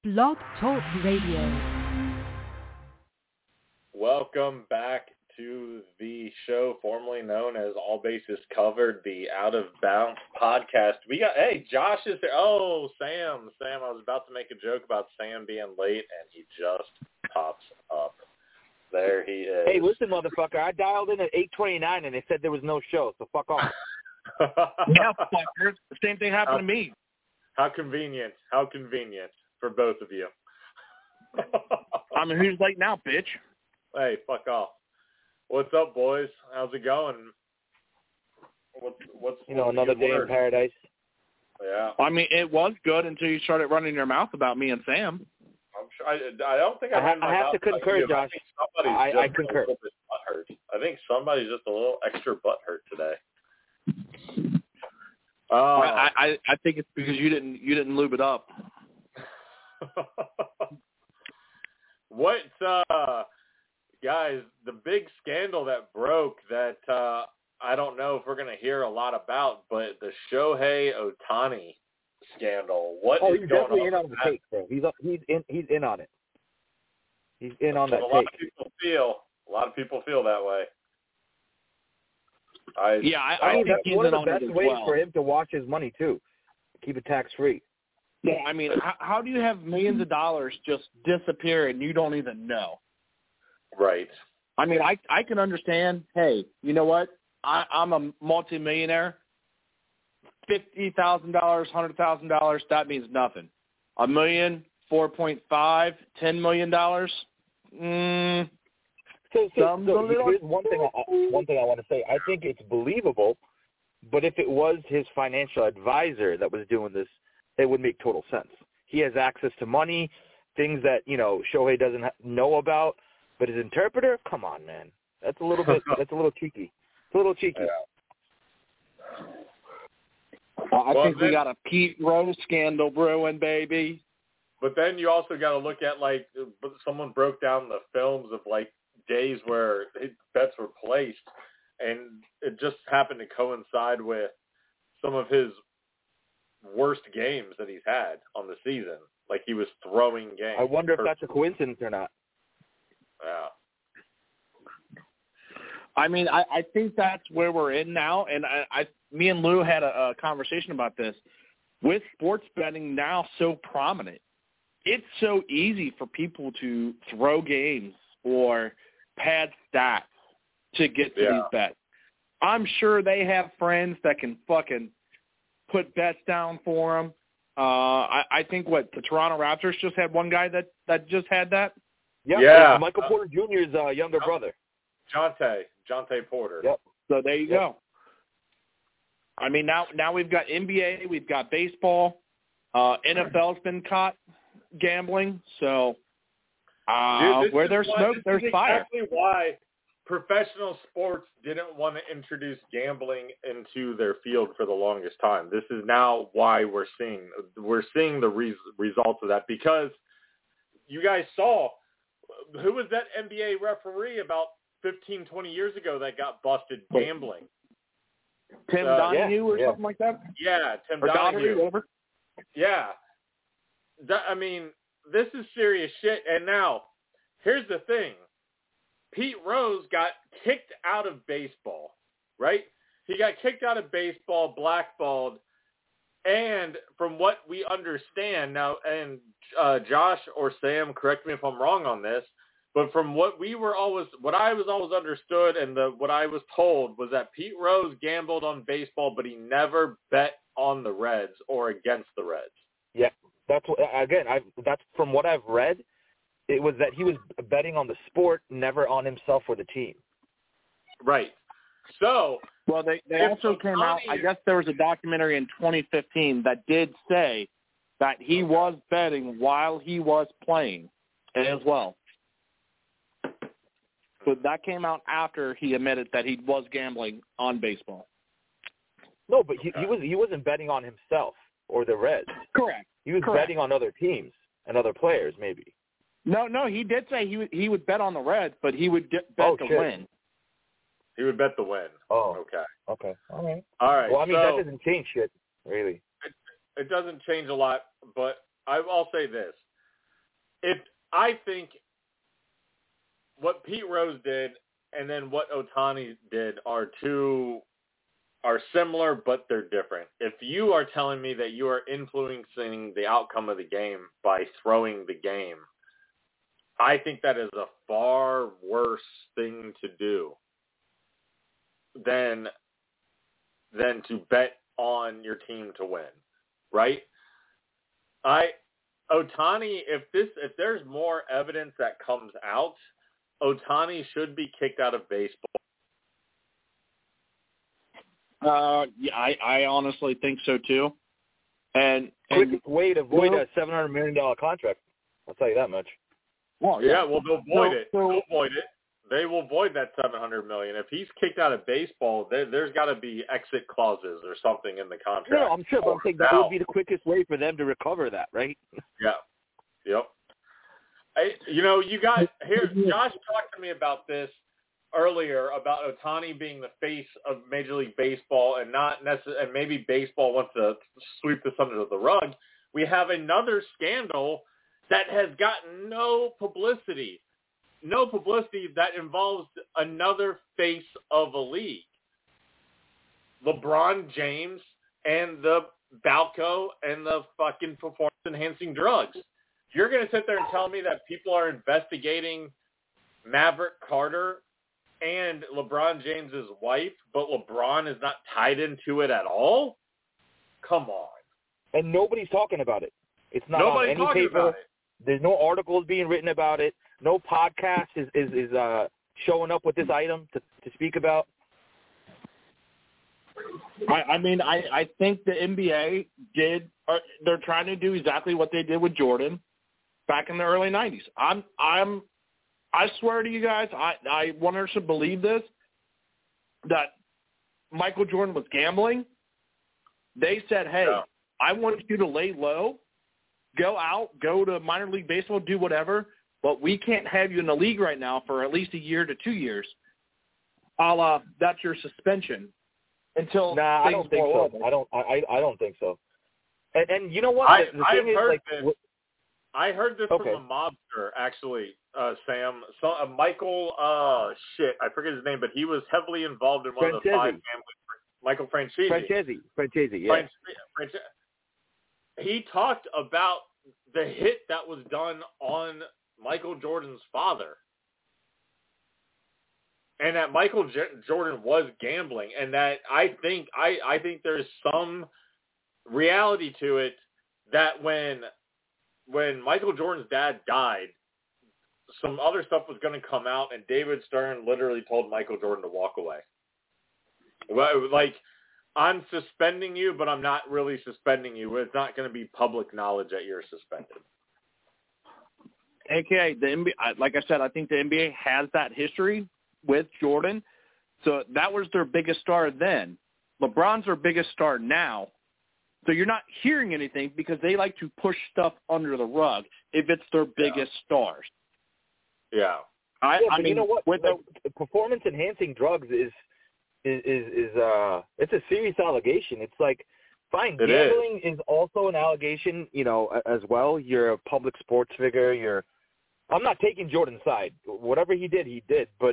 Blog Talk Radio. Welcome back to the show formerly known as All Bases Covered, the Out of Bounds podcast. Josh is there. Oh, Sam. I was about to make a joke about Sam being late, and he just pops up. There he is. Hey, listen, motherfucker. I dialed in at 8:29, and they said there was no show, so fuck off. Yeah, fucker. The same thing happened to me. How convenient. How convenient for both of you. I mean, who's late now, bitch? Hey, fuck off. What's up, boys? How's it going? What's another day in paradise. Yeah. I mean, it was good until you started running your mouth about me and Sam. I'm sure. I don't think I have to concur, Josh. I concur. I think somebody's just a little extra butthurt today. I think it's because you didn't lube it up. What, guys? The big scandal that broke that I don't know if we're going to hear a lot about, but the Shohei Ohtani scandal. What is he's going definitely on in on the take, bro. He's in on it. He's in on that take. A lot of people feel that way. I think that's he's one of the best ways for him to watch his money too. Keep it tax free. Yeah, I mean, how do you have millions of dollars just disappear and you don't even know? Right. I mean, I can understand. Hey, you know what? I'm a multimillionaire. $50,000, $100,000, that means nothing. $1 million, 4.5, $10 million. So here's one thing I want to say. I think it's believable, but if it was his financial advisor that was doing this, it would make total sense. He has access to money, things that Shohei doesn't know about. But his interpreter, come on, man, that's a little bit. That's a little cheeky. It's a little cheeky. Yeah. I think we got a Pete Rose scandal brewing, baby. But then you also got to look at, someone broke down the films of, days where bets were placed, and it just happened to coincide with some of his worst games that he's had on the season. Like, he was throwing games. I wonder if that's a coincidence or not. Yeah. I mean, I think that's where we're in now, and me and Lou had a conversation about this. With sports betting now so prominent, it's so easy for people to throw games or pad stats to get to these bets. I'm sure they have friends that can fucking put bets down for them. I think the Toronto Raptors just had one guy that just had that. Yep. Yeah, Michael Porter Jr.'s younger brother. Jonte Porter. Yep. So there you go. I mean, now we've got NBA, we've got baseball. NFL's been caught gambling, so where there's smoke, there's fire. This is exactly why professional sports didn't want to introduce gambling into their field for the longest time. This is now why we're seeing the results of that, because you guys saw who was that NBA referee about 15, 20 years ago that got busted gambling? Tim Donahue or something like that? Yeah, Tim Donahue. Yeah. I mean, this is serious shit. And now, here's the thing. Pete Rose got kicked out of baseball, right? He got kicked out of baseball, blackballed, and from what we understand now, and Josh or Sam, correct me if I'm wrong on this, but from what I was always understood and what I was told was that Pete Rose gambled on baseball, but he never bet on the Reds or against the Reds. Yeah, that's from what I've read. It was that he was betting on the sport, never on himself or the team. Right. So, well, they also came out. I guess there was a documentary in 2015 that did say that he was betting while he was playing as well. But that came out after he admitted that he was gambling on baseball. No, but he wasn't betting on himself or the Reds. Correct. He was betting on other teams and other players, maybe. No, he did say he would bet on the Reds, but he would bet to win. He would bet the win. Oh, okay. All right. Well, I mean, that doesn't change shit, really. It doesn't change a lot, but I'll say this. I think what Pete Rose did and then what Ohtani did are similar, but they're different. If you are telling me that you are influencing the outcome of the game by throwing the game, I think that is a far worse thing to do than to bet on your team to win, right? Ohtani, if there's more evidence that comes out, Ohtani should be kicked out of baseball. Yeah, I honestly think so too. And quickest way to avoid a $700 million contract. I'll tell you that much. Well, yeah, well, they'll void it. They'll void it. They will void that $700 million. If he's kicked out of baseball, there's got to be exit clauses or something in the contract. No, I'm sure, but I'm saying that would be the quickest way for them to recover that, right? Yeah. Yep. You got here. Josh talked to me about this earlier about Ohtani being the face of Major League Baseball and not necessarily, and maybe baseball wants to sweep this under the rug. We have another scandal that has gotten no publicity that involves another face of a league. LeBron James and the Balco and the fucking performance-enhancing drugs. You're going to sit there and tell me that people are investigating Maverick Carter and LeBron James's wife, but LeBron is not tied into it at all? Come on. And nobody's talking about it. It's not Nobody's on any talking paper. About it. There's no articles being written about it. No podcast is showing up with this item to speak about. I think the NBA they're trying to do exactly what they did with Jordan back in the early 90s. I swear to you guys, I want us to believe this, that Michael Jordan was gambling. They said, hey, no. I want you to lay low, go out, go to minor league baseball, do whatever, but we can't have you in the league right now for at least a year to 2 years. That's your suspension until I don't think so. I don't think so. And you know what? I heard this from a mobster, actually, Sam. So Michael, I forget his name, but he was heavily involved in one of the 5 families. Michael Franchese. Franchese, yeah. He talked about the hit that was done on Michael Jordan's father, and that Michael Jordan was gambling, and that I think there's some reality to it that when Michael Jordan's dad died, some other stuff was going to come out, and David Stern literally told Michael Jordan to walk away. Like, I'm suspending you, but I'm not really suspending you. It's not going to be public knowledge that you're suspended. AKA, the NBA, like I said, I think the NBA has that history with Jordan. So that was their biggest star then. LeBron's their biggest star now. So you're not hearing anything because they like to push stuff under the rug if it's their biggest stars. Yeah. I mean, you know what? Performance-enhancing drugs is it's a serious allegation. It's like, fine, gambling is also an allegation, as well. You're a public sports figure. I'm not taking Jordan's side. Whatever he did, but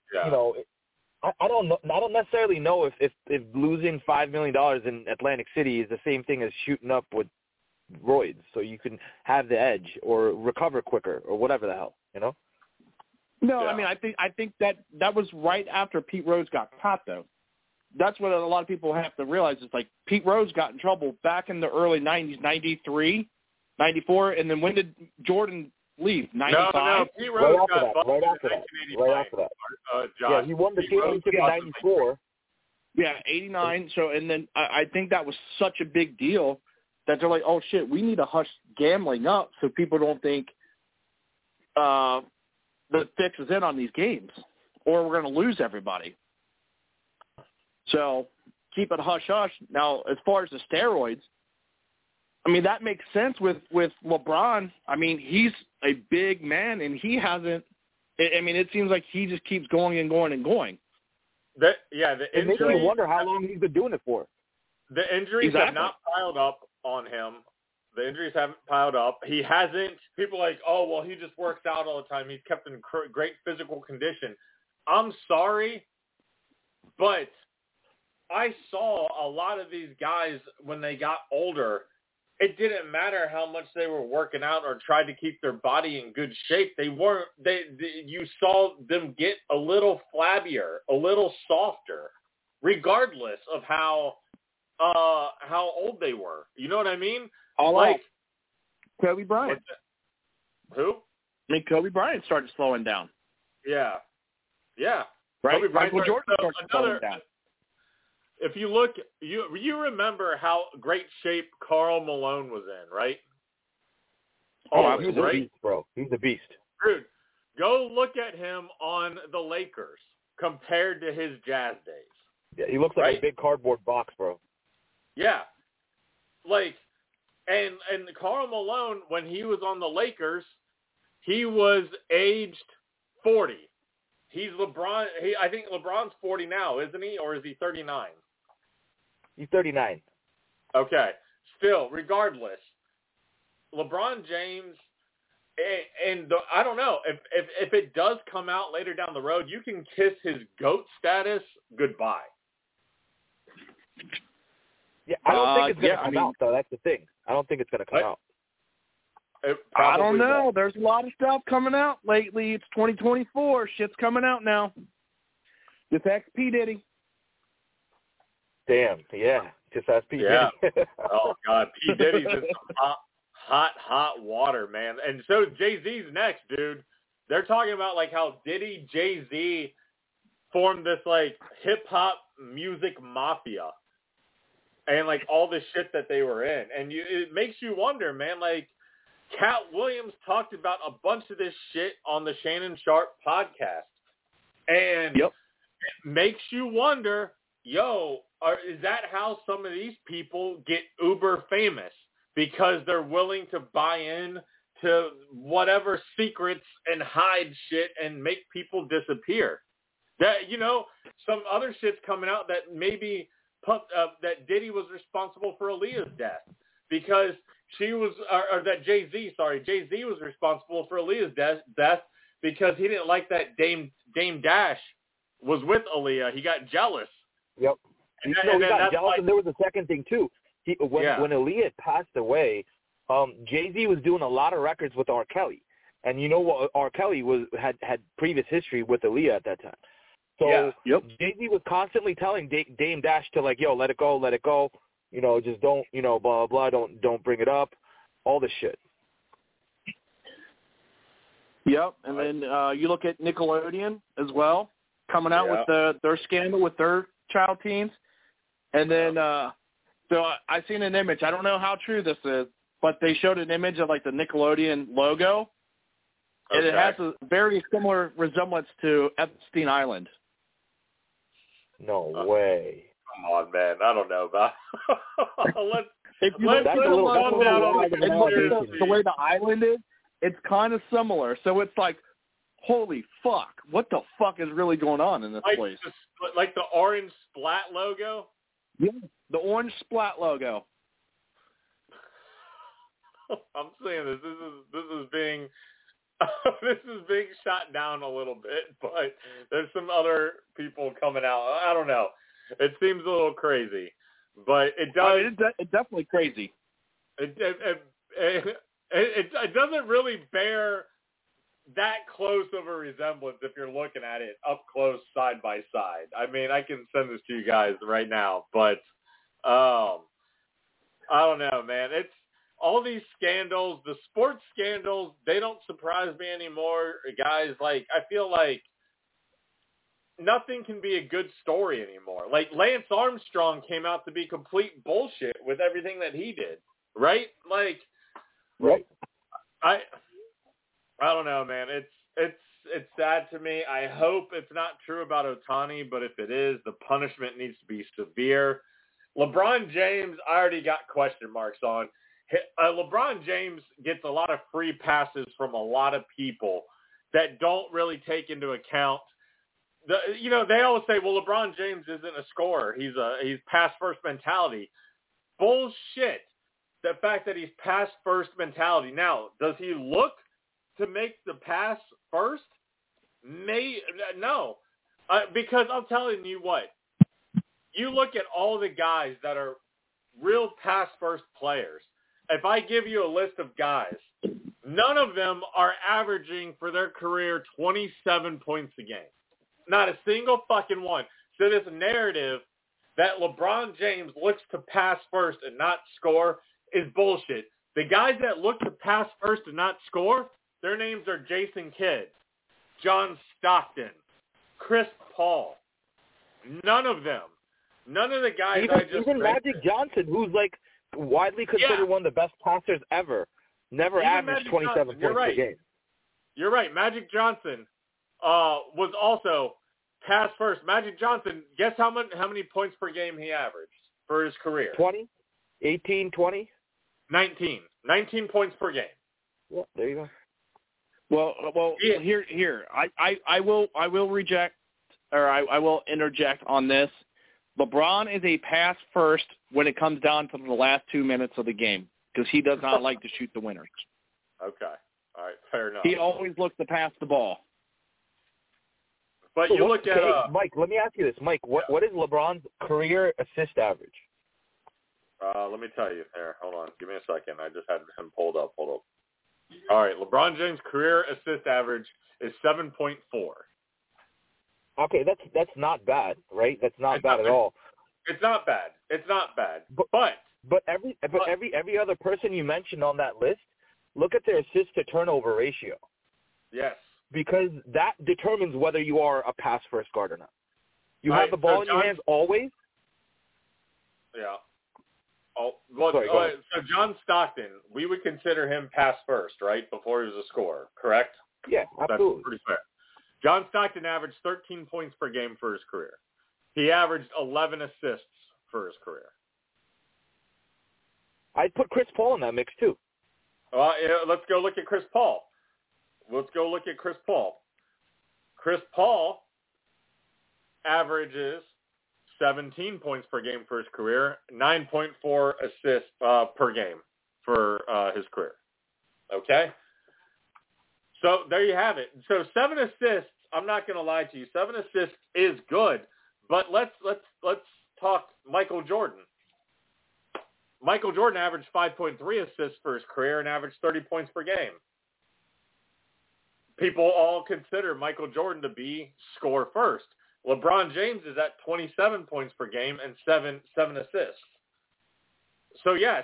I don't know. I don't necessarily know if losing $5 million in Atlantic City is the same thing as shooting up with roids, so you can have the edge or recover quicker or whatever the hell, No, yeah. I mean, I think that was right after Pete Rose got caught, though. That's what a lot of people have to realize. It's like Pete Rose got in trouble back in the early 90s, 93, 94, and then when did Jordan leave? 95? No, Pete Rose got busted right after that. Yeah, he won the championship in 94. Yeah, 89. So, and then I think that was such a big deal that they're like, oh, shit, we need to hush gambling up so people don't think the fix is in on these games or we're going to lose everybody. So keep it hush-hush. Now, as far as the steroids, I mean, that makes sense with LeBron. I mean, he's a big man, and he hasn't – I mean, it seems like he just keeps going and going and going. The injuries, makes me wonder how long he's been doing it for. The injuries have not piled up on him. The injuries haven't piled up. He hasn't. People are like, oh, well, he just works out all the time. He's kept in great physical condition. I'm sorry, but I saw a lot of these guys when they got older. It didn't matter how much they were working out or tried to keep their body in good shape. They weren't. You saw them get a little flabbier, a little softer, regardless of how old they were. You know what I mean? Like Kobe Bryant. Who? I mean, Kobe Bryant started slowing down. Yeah. Right? Kobe Bryant Michael Jordan started slowing down. If you look, you remember how great shape Karl Malone was in, right? Oh, he was a beast, bro. He's a beast. Dude, go look at him on the Lakers compared to his Jazz days. Yeah, he looks like a big cardboard box, bro. Yeah. And Karl Malone, when he was on the Lakers, he was aged 40. He's LeBron. I think LeBron's 40 now, isn't he? Or is he 39? He's 39. Okay. Still, regardless, LeBron James, and I don't know, if it does come out later down the road, you can kiss his GOAT status goodbye. Yeah, I don't think it's going to come out, though. That's the thing. I don't think it's going to come out. I don't know. Won't. There's a lot of stuff coming out lately. It's 2024. Shit's coming out now. Just ask P. Diddy. Damn, yeah. Just ask P. Yeah. Diddy. Oh, God. P. Diddy's in some hot water, man. And so Jay-Z's next, dude. They're talking about, how Diddy, Jay-Z formed this, hip-hop music mafia. And, all the shit that they were in. And it makes you wonder, man, Cat Williams talked about a bunch of this shit on the Shannon Sharp podcast. And it makes you wonder, is that how some of these people get uber famous? Because they're willing to buy in to whatever secrets and hide shit and make people disappear. That, some other shit's coming out that maybe that Diddy was responsible for Aaliyah's death. Because she was, or that Jay-Z was responsible for Aaliyah's death because he didn't like that Dame Dash was with Aaliyah. He got jealous. Yep. He got jealous, and there was a second thing, too. When Aaliyah passed away, Jay-Z was doing a lot of records with R. Kelly. And you know what? R. Kelly had previous history with Aaliyah at that time. So Jay-Z was constantly telling Dame Dash to, let it go. Just don't, blah, blah, don't bring it up, all this shit. Yep, and then you look at Nickelodeon as well, coming out with their scandal with their child teens. And then, so I seen an image. I don't know how true this is, but they showed an image of, the Nickelodeon logo, and it has a very similar resemblance to Epstein Island. No way. Come on, man. I don't know about. Let's look at the way the island is, it's kind of similar. So it's holy fuck, what the fuck is really going on in this place? Like the orange splat logo? Yeah, the orange splat logo. I'm saying this is being this is being shot down a little bit, but there's some other people coming out. I don't know. It seems a little crazy, but it does. It's definitely crazy. It doesn't really bear that close of a resemblance if you're looking at it up close, side by side. I mean, I can send this to you guys right now, but I don't know, man. It's all these scandals, the sports scandals. They don't surprise me anymore, guys. I feel like nothing can be a good story anymore. Lance Armstrong came out to be complete bullshit with everything that he did, right? Right. I don't know, man. It's sad to me. I hope it's not true about Ohtani, but if it is, the punishment needs to be severe. LeBron James, I already got question marks on. LeBron James gets a lot of free passes from a lot of people that don't really take into account. They always say, well, LeBron James isn't a scorer. He's pass first mentality. Bullshit. the fact that he's pass first mentality. Now, does he look to make the pass first? No. Because I'm telling you what, you look at all the guys that are real pass first players. If I give you a list of guys, none of them are averaging for their career 27 points a game. Not a single fucking one. So this narrative that LeBron James looks to pass first and not score is bullshit. The guys that look to pass first and not score, their names are Jason Kidd, John Stockton, Chris Paul. None of them. None of the guys even Magic Johnson, who's like widely considered one of the best passers ever, never averaged 27 points per game. You're right. Magic Johnson was also pass first. Magic Johnson, guess how many points per game he averaged for his career? 20? 18, 20? 19. 19 points per game. Yeah, there you go. Well, here. I will reject, or I will interject on this. LeBron is a pass first when it comes down to the last 2 minutes of the game because he does not like to shoot the winners. Okay. All right. Fair enough. He always looks to pass the ball. But you look at Mike, let me ask you this. Mike, what is LeBron's career assist average? Let me tell you there. Hold on. Give me a second. I just had him pulled up. Hold up. All right. LeBron James' career assist average is 7.4. Okay, that's not bad, right? That's not bad at all. It's not bad. It's not bad. But every other person you mentioned on that list, look at their assist to turnover ratio. Yes. Because that determines whether you are a pass first guard or not. You have the ball in your hands always. Yeah. Oh, well, Sorry, so John Stockton, we would consider him pass first, right, before he was a scorer, correct? Yeah, absolutely. That's pretty fair. John Stockton averaged 13 points per game for his career. He averaged 11 assists for his career. I'd put Chris Paul in that mix too. Let's go look at Chris Paul. Chris Paul averages 17 points per game for his career, 9.4 assists per game for his career. Okay? So there you have it. So 7 assists, I'm not going to lie to you, 7 assists is good, but let's talk Michael Jordan. Michael Jordan averaged 5.3 assists for his career and averaged 30 points per game. People all consider Michael Jordan to be score first. LeBron James is at 27 points per game and seven assists. So yes,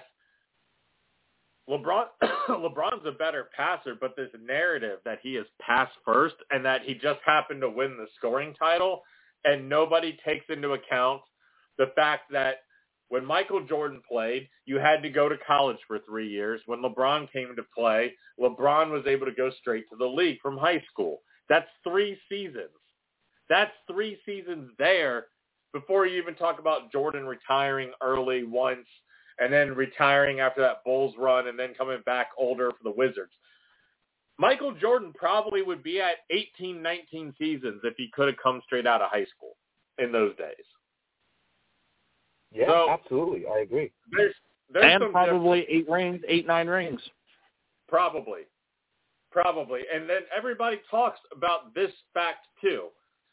LeBron's a better passer, but this narrative that he is pass first and that he just happened to win the scoring title, and nobody takes into account the fact that when Michael Jordan played, you had to go to college for 3 years. When LeBron came to play, LeBron was able to go straight to the league from high school. That's 3 seasons. That's 3 seasons there before you even talk about Jordan retiring early once and then retiring after that Bulls run and then coming back older for the Wizards. Michael Jordan probably would be at 18, 19 seasons if he could have come straight out of high school in those days. Yeah, so, absolutely. I agree. There's and probably 8, 9 rings. Probably. And then everybody talks about this fact too.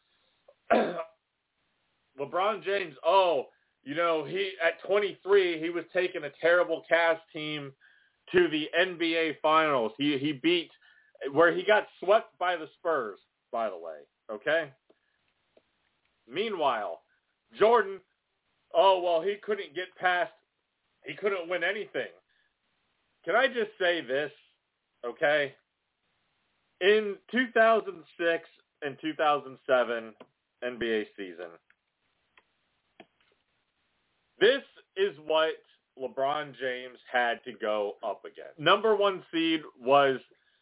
LeBron James, he at 23, he was taking a terrible Cavs team to the NBA Finals. He beat, where he got swept by the Spurs, by the way, okay? Meanwhile, Jordan, he couldn't win anything. Can I just say this, okay? In 2006 and 2007 NBA season, this is what LeBron James had to go up against. Number 1 seed was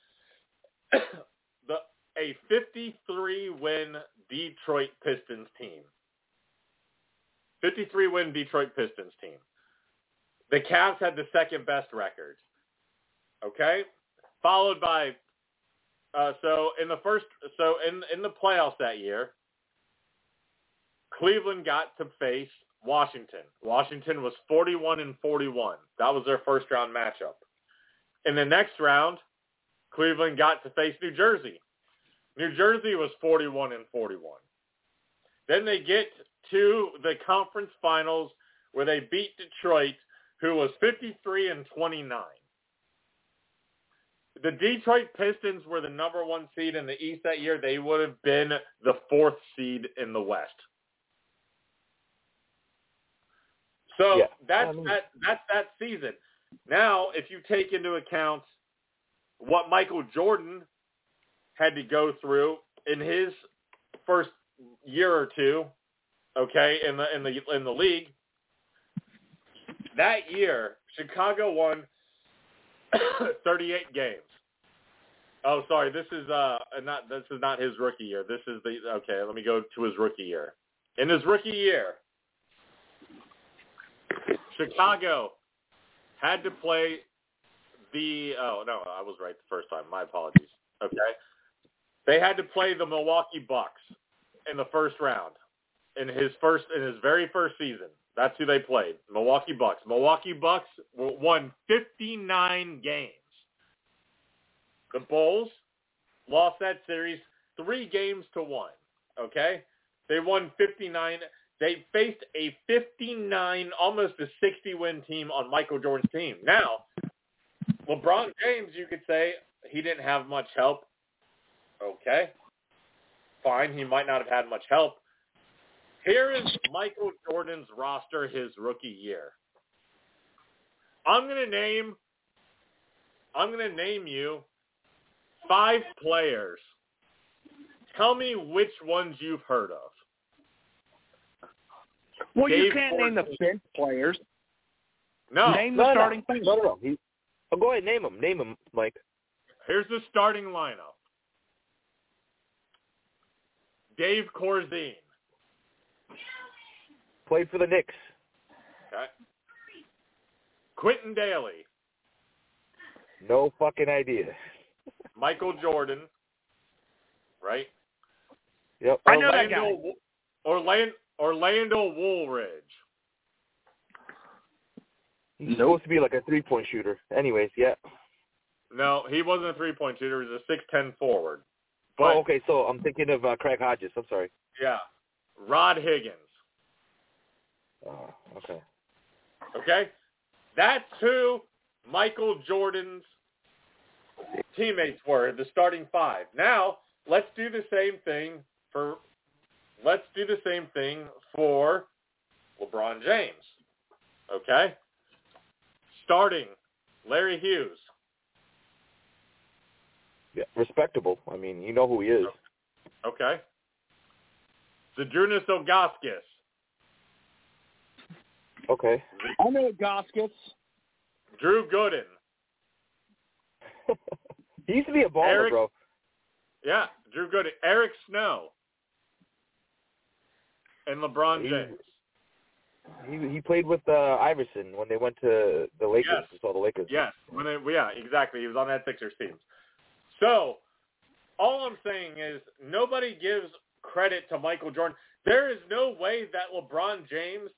a 53-win Detroit Pistons team. 53-win Detroit Pistons team. The Cavs had the second best record. Okay? Followed by in the playoffs that year, Cleveland got to face Washington. Washington was 41-41. That was their first round matchup. In the next round, Cleveland got to face New Jersey. New Jersey was 41-41. Then they get to the conference finals where they beat Detroit, who was 53-29. The Detroit Pistons were the number 1 seed in the East that year. They would have been the 4th seed in the West. So that's that season. Now, if you take into account what Michael Jordan had to go through in his first year or two, okay, in the league, that year Chicago won 38 games. Oh, sorry, this is not his rookie year. This is okay. Let me go to his rookie year. In his rookie year, Chicago had to play I was right the first time. My apologies. Okay. They had to play the Milwaukee Bucks in the first round in his very first season. That's who they played, Milwaukee Bucks. Milwaukee Bucks won 59 games. The Bulls lost that series 3-1. Okay? They won 59. They faced a 59, almost a 60-win team on Michael Jordan's team. Now, LeBron James, you could say, he didn't have much help. Okay. Fine, he might not have had much help. Here is Michael Jordan's roster his rookie year. I'm going to name you 5 players. Tell me which ones you've heard of. Well, you can't name the bench players. No. Name the starting players. No. Go ahead, name them. Name them, Mike. Here's the starting lineup. Dave Corzine. Played for the Knicks. Okay. Quentin Daly. No fucking idea. Michael Jordan. Right? Yep. I know that guy. Orlando Woolridge. He's supposed to be like a 3-point shooter. Anyways, yeah. No, he wasn't a 3-point shooter. He was a 6'10" forward. But, okay. So I'm thinking of Craig Hodges. I'm sorry. Yeah. Rod Higgins. Oh, okay. Okay? That's who Michael Jordan's teammates were, the starting 5. Now, let's do the same thing for LeBron James. Okay? Starting, Larry Hughes. Yeah, respectable. I mean, you know who he is. Okay. Zydrunas Ilgauskas. Okay. I know Goskets. Drew Gooden. He used to be a baller, bro. Yeah, Drew Gooden. Eric Snow. And LeBron James. He played with Iverson when they went to the Lakers. Yes. We saw the Lakers. Yes. Yeah, exactly. He was on that Sixers team. So, all I'm saying is nobody gives credit to Michael Jordan. There is no way that LeBron James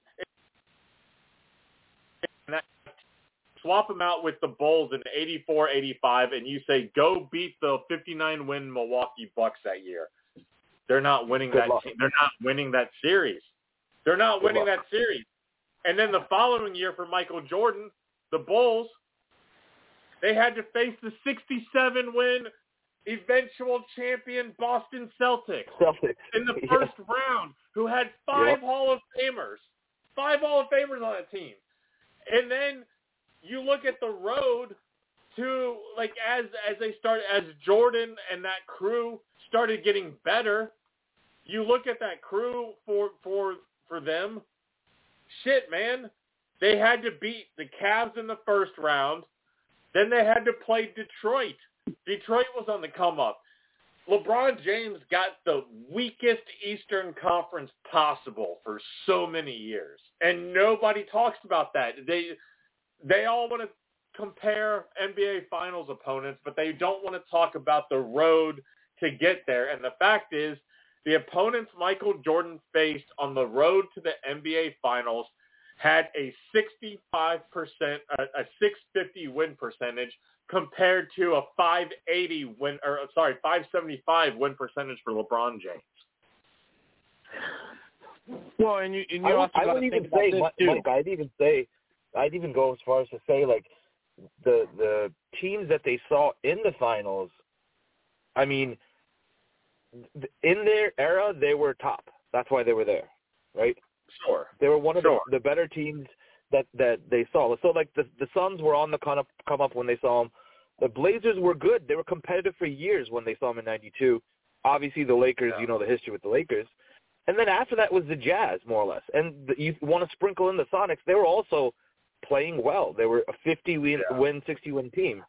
swap him out with the Bulls in 84-85 and you say, go beat the 59-win Milwaukee Bucks that year. They're not winning that. They're not winning that series. They're not winning that series. And then the following year for Michael Jordan, the Bulls, they had to face the 67-win eventual champion Boston Celtics in the first round, who had 5 Hall of Famers. 5 Hall of Famers on that team. And then you look at the road to, like, as Jordan and that crew started getting better, you look at that crew for them. Shit, man. They had to beat the Cavs in the first round. Then they had to play Detroit. Detroit was on the come up. LeBron James got the weakest Eastern Conference possible for so many years. And nobody talks about that. They all want to compare NBA Finals opponents, but they don't want to talk about the road to get there. And the fact is, The opponents Michael Jordan faced on the road to the NBA Finals had a 65%, a 650 win percentage compared to a 575 win percentage for LeBron James. Well, and you also got to think about this too. Mike, I'd even go as far as to say, like, the teams that they saw in the finals, I mean, in their era, they were top. That's why they were there, right? Sure. They were one of the better teams that they saw. So, like, the Suns were on the come up when they saw them. The Blazers were good. They were competitive for years when they saw them in '92. Obviously, the Lakers, you know the history with the Lakers. And then after that was the Jazz, more or less. And you want to sprinkle in the Sonics. They were also playing well. They were a 50-win, 60-win team.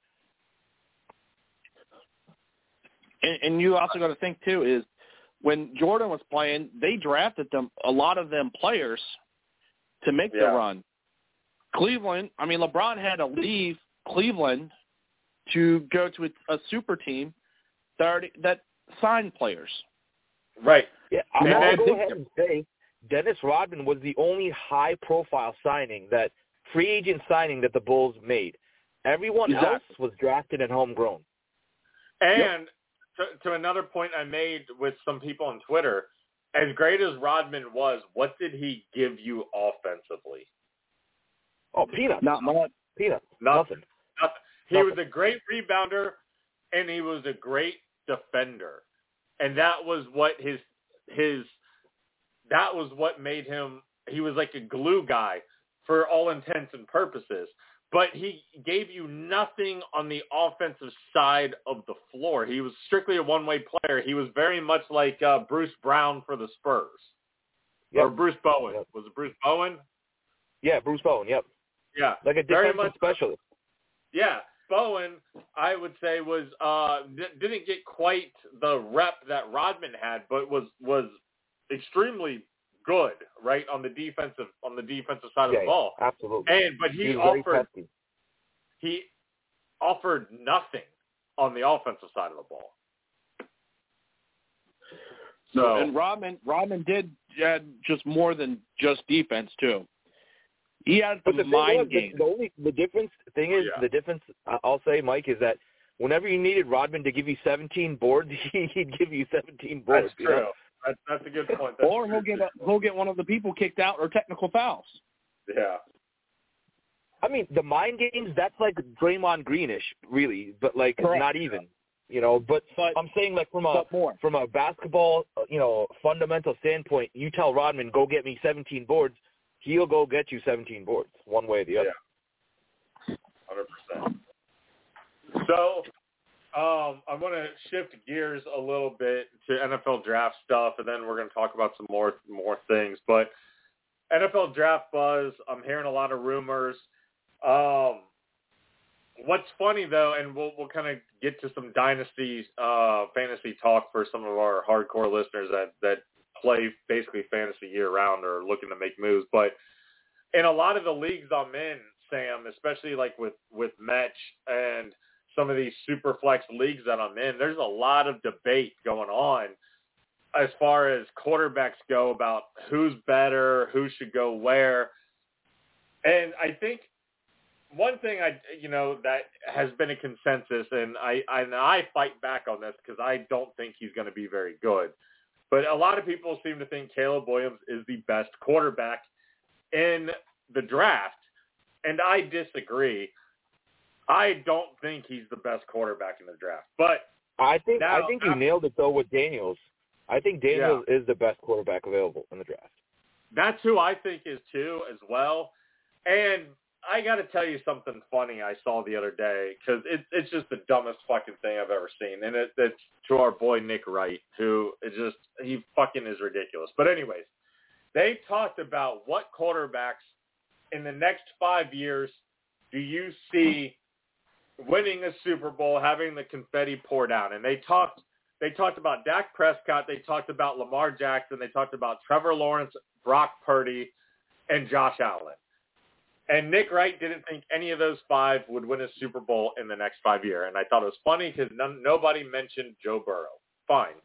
And you also got to think, too, is when Jordan was playing, they drafted a lot of them players to make the run. Cleveland, I mean, LeBron had to leave Cleveland to go to a super team that signed players. Right. Yeah, I'll go ahead and say Dennis Rodman was the only high-profile signing, that free agent signing that the Bulls made. Everyone else was drafted and homegrown. And to another point I made with some people on Twitter, as great as Rodman was, what did he give you offensively? Oh, peanuts. Not much. Peanuts. Nothing. He was a great rebounder, and he was a great defender. And that was what that was what made him, he was like a glue guy for all intents and purposes. But he gave you nothing on the offensive side of the floor. He was strictly a one-way player. He was very much like Bruce Brown for the Spurs. Yep. Or Bruce Bowen. Yep. Was it Bruce Bowen? Yeah, Bruce Bowen, yep. Yeah. Like a defensive specialist. Yeah. Bowen, I would say, was didn't get quite the rep that Rodman had, but was extremely good, right, on the defensive side of the ball. Absolutely. But he offered nothing on the offensive side of the ball. So, and Rodman did just more than just defense too. He had the mind game. The difference I'll say, Mike, is that whenever you needed Rodman to give you 17 boards, he'd give you 17 boards. That's true. That's a good point. Or he'll get one of the people kicked out or technical fouls. Yeah. I mean, the mind games, that's like Draymond Greenish, really, but like not even, you know. But I'm saying, like, from a basketball, fundamental standpoint, you tell Rodman, go get me 17 boards, he'll go get you 17 boards, one way or the other. Yeah, 100%. So I'm going to shift gears a little bit to NFL draft stuff, and then we're going to talk about some more things. But NFL draft buzz, I'm hearing a lot of rumors. What's funny, though, and we'll kind of get to some dynasty fantasy talk for some of our hardcore listeners that play basically fantasy year-round or looking to make moves. But in a lot of the leagues I'm in, Sam, especially like with Metch and some of these super flex leagues that I'm in, there's a lot of debate going on as far as quarterbacks go about who's better, who should go where. And I think one thing that has been a consensus, and I fight back on this because I don't think he's going to be very good. But a lot of people seem to think Caleb Williams is the best quarterback in the draft, and I disagree. I don't think he's the best quarterback in the draft. But I think you nailed it, though, with Daniels. I think Daniels is the best quarterback available in the draft. That's who I think is, too, as well. And I got to tell you something funny I saw the other day, because it's just the dumbest fucking thing I've ever seen. And it's to our boy Nick Wright, who he fucking is ridiculous. But anyways, they talked about what quarterbacks in the next 5 years do you see winning a Super Bowl, having the confetti pour down. And they talked about Dak Prescott, they talked about Lamar Jackson, they talked about Trevor Lawrence, Brock Purdy, and Josh Allen. And Nick Wright didn't think any of those five would win a Super Bowl in the next 5 years. And I thought it was funny because nobody mentioned Joe Burrow. Fine.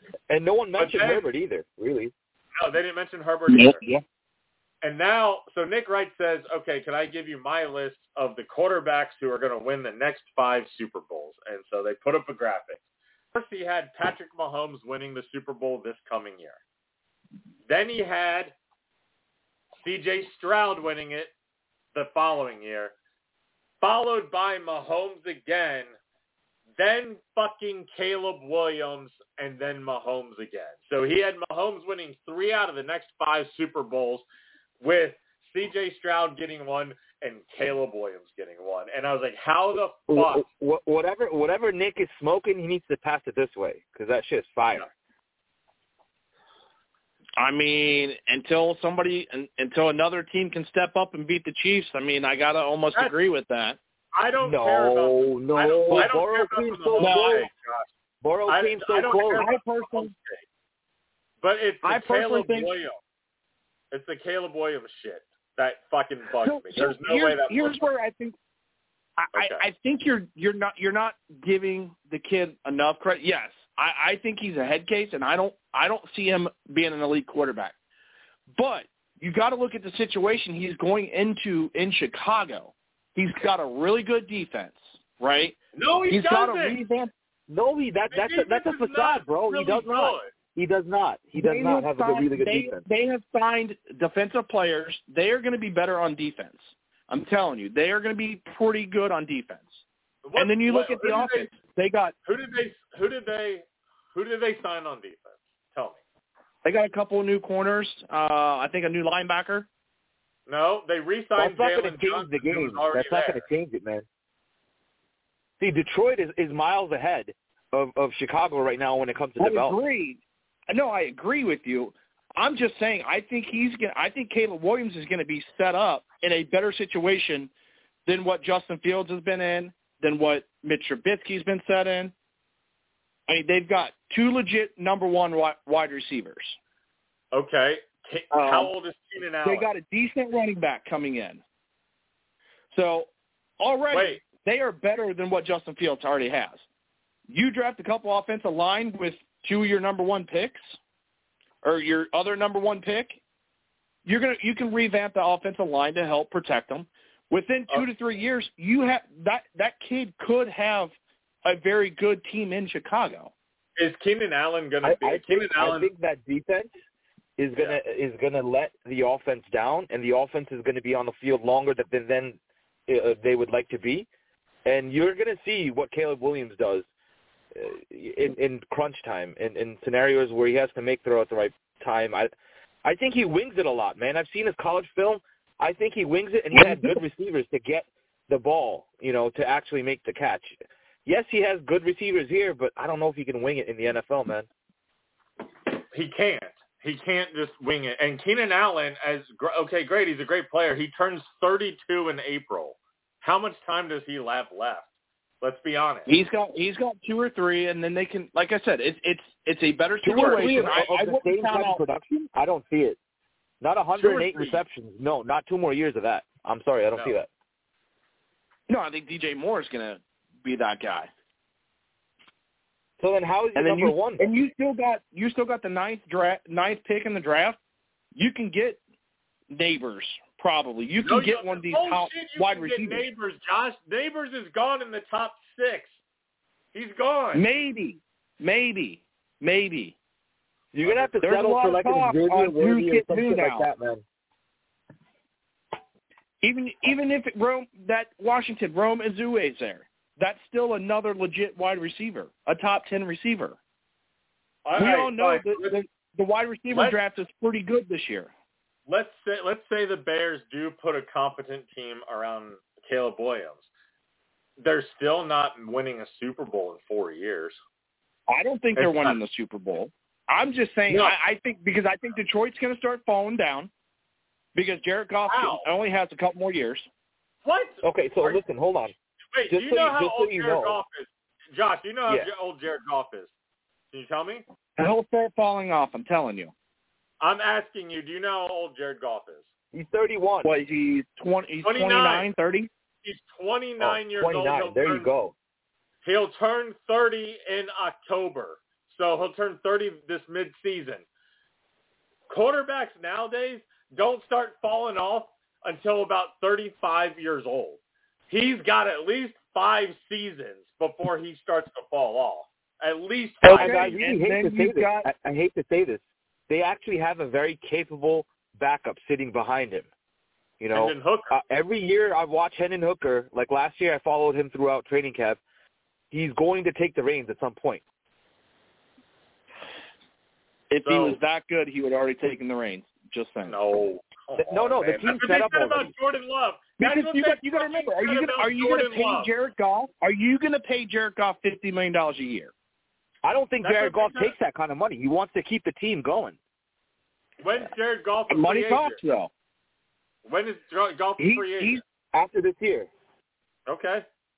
And no one mentioned Herbert either, really. No, they didn't mention Herbert either. Yeah. And now, so Nick Wright says, okay, can I give you my list of the quarterbacks who are going to win the next 5 Super Bowls? And so they put up a graphic. First, he had Patrick Mahomes winning the Super Bowl this coming year. Then he had C.J. Stroud winning it the following year, followed by Mahomes again, then fucking Caleb Williams, and then Mahomes again. So he had Mahomes winning 3 out of the next 5 Super Bowls, with C.J. Stroud getting 1 and Caleb Williams getting 1. And I was like, how the fuck? Whatever Nick is smoking, he needs to pass it this way, because that shit's fire. I mean, until another team can step up and beat the Chiefs, I mean, I got to almost agree with that. I don't care about No. I don't Burrow care team's about so close. Burrow team's so close. But it's the Caleb think, Williams. It's the Caleb Williams shit that fucking bugs me. There's no way that. Here's where I think. I think you're not giving the kid enough credit. Yes, I think he's a head case, and I don't see him being an elite quarterback. But you got to look at the situation he's going into in Chicago. He's got a really good defense, right? No, he's doesn't. got a revamp. No, that's a facade, bro. Really he does not. good. He does not. He does not have a really good defense. They have signed defensive players. They are going to be better on defense. I'm telling you, they are going to be pretty good on defense. And then you look at the offense. They got who did they sign on defense? Tell me. They got a couple of new corners. I think a new linebacker. No, they re-signed Jalen Johnson. The game. That's not going to change it, man. See, Detroit is miles ahead of Chicago right now when it comes to development. Agreed. No, I agree with you. I'm just saying I think Caleb Williams is going to be set up in a better situation than what Justin Fields has been in, than what Mitch Trubisky's been set in. I mean, they've got 2 legit number 1 wide receivers. Okay. How old is Keenan Allen? They got a decent running back coming in. So already they are better than what Justin Fields already has. You draft a couple offensive line with 2 of your number 1 picks, or your other number 1 pick, you can revamp the offensive line to help protect them. Within 2 to 3 years, you have that kid could have a very good team in Chicago. Is Keenan Allen going to be? I think that defense is gonna let the offense down, and the offense is going to be on the field longer than they would like to be, and you're going to see what Caleb Williams does in crunch time, in scenarios where he has to make throw at the right time. I think he wings it a lot, man. I've seen his college film. I think he wings it, and he had good receivers to get the ball, to actually make the catch. Yes, he has good receivers here, but I don't know if he can wing it in the NFL, man. He can't. He can't just wing it. And Keenan Allen, great, he's a great player. He turns 32 in April. How much time does he have left? Let's be honest. He's got 2 or 3, and then they can, like I said, it's a better situation. I the same kind of production? I don't see it. Not 108 receptions. No, not 2 more years of that. I'm sorry, I don't see that. No, I think DJ Moore is going to be that guy. So then, how is he number 1? And you still got the ninth pick in the draft. You can get Neighbors. Probably. You can get one of these top wide receivers. Neighbors, Josh. Neighbors is gone in the top 6. He's gone. Maybe. You're going to have to settle for like an Xavier Worthy or something like that, man. Even if that Washington, Rome Izue is there, that's still another legit wide receiver, a top 10 receiver. We all know that the wide receiver draft is pretty good this year. Let's say the Bears do put a competent team around Caleb Williams. They're still not winning a Super Bowl in 4 years. I don't think they're winning the Super Bowl. I'm just saying, no. I think Detroit's going to start falling down because Jared Goff only has a couple more years. What? Okay, so listen, hold on. Wait, do you know how old Jared Goff is? Josh, do you know how old Jared Goff is? Can you tell me? He'll start falling off, I'm telling you. I'm asking you, do you know how old Jared Goff is? He's 31. What, he's 29, 30? He's 29 years 29. old. There you go. He'll turn 30 in October. so he'll turn 30 this mid-season. Quarterbacks nowadays don't start falling off until about 35 years old. He's got at least 5 seasons before he starts to fall off. At least 5 And I seasons. really hate to say this. I hate to say this. They actually have a very capable backup sitting behind him. You know, Hendon Hooker. Every year I watch Hendon Hooker. Like last year, I followed him throughout training camp. He's going to take the reins at some point. If he was that good, he would have already taken the reins. Just saying. No. No, the team's set up already. About Jordan Love. Because you got to remember, are you going to pay Jared Goff? Are you going to pay Jared Goff $50 million a year? I don't think Jared Goff takes that kind of money. He wants to keep the team going. When's Jared Goff a money free talks, agent? though. When is Goff a free agent? He's after this year. Okay.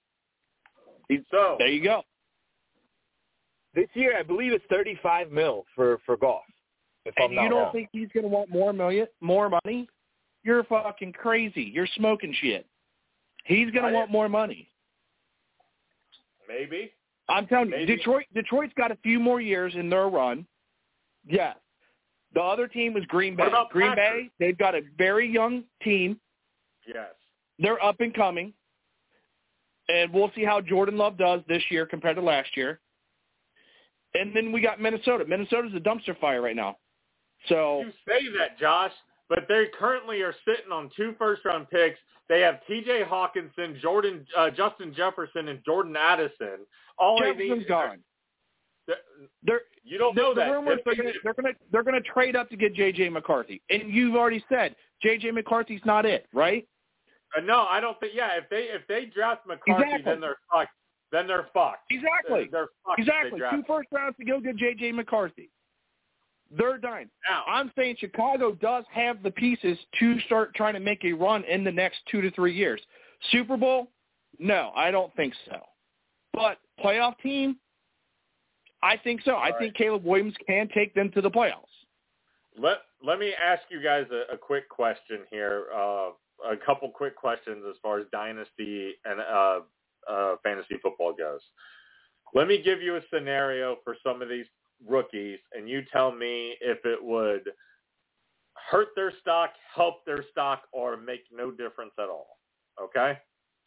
So there you go. This year, I believe it's $35 million for Goff. And you don't think he's going to want more money? You're fucking crazy. You're smoking shit. He's going to want more money. Maybe. I'm telling you, Detroit's got a few more years in their run. Yeah. The other team was Green Bay. What about Green Packers? Bay, they've got a very young team. Yes. They're up and coming. And we'll see how Jordan Love does this year compared to last year. And then we got Minnesota. Minnesota's a dumpster fire right now. So You say that, Josh, but they currently are sitting on 2 first-round picks. They have T.J. Hawkinson, Justin Jefferson, and Jordan Addison. All Jefferson's gone. You don't know that. The rumors they're going to trade up to get J.J. McCarthy, and you've already said J.J. McCarthy's not it, right? No, I don't think. Yeah, if they draft McCarthy, then they're fucked. Then they're fucked. Exactly. They're fucked. Exactly. 2 first rounds to go get J.J. McCarthy. They're done. Now, I'm saying Chicago does have the pieces to start trying to make a run in the next 2 to 3 years. Super Bowl? No, I don't think so. But playoff team? I think so. I think Caleb Williams can take them to the playoffs. Let me ask you guys a quick question here. A couple quick questions as far as dynasty and fantasy football goes. Let me give you a scenario for some of these rookies, and you tell me if it would hurt their stock, help their stock, or make no difference at all. Okay?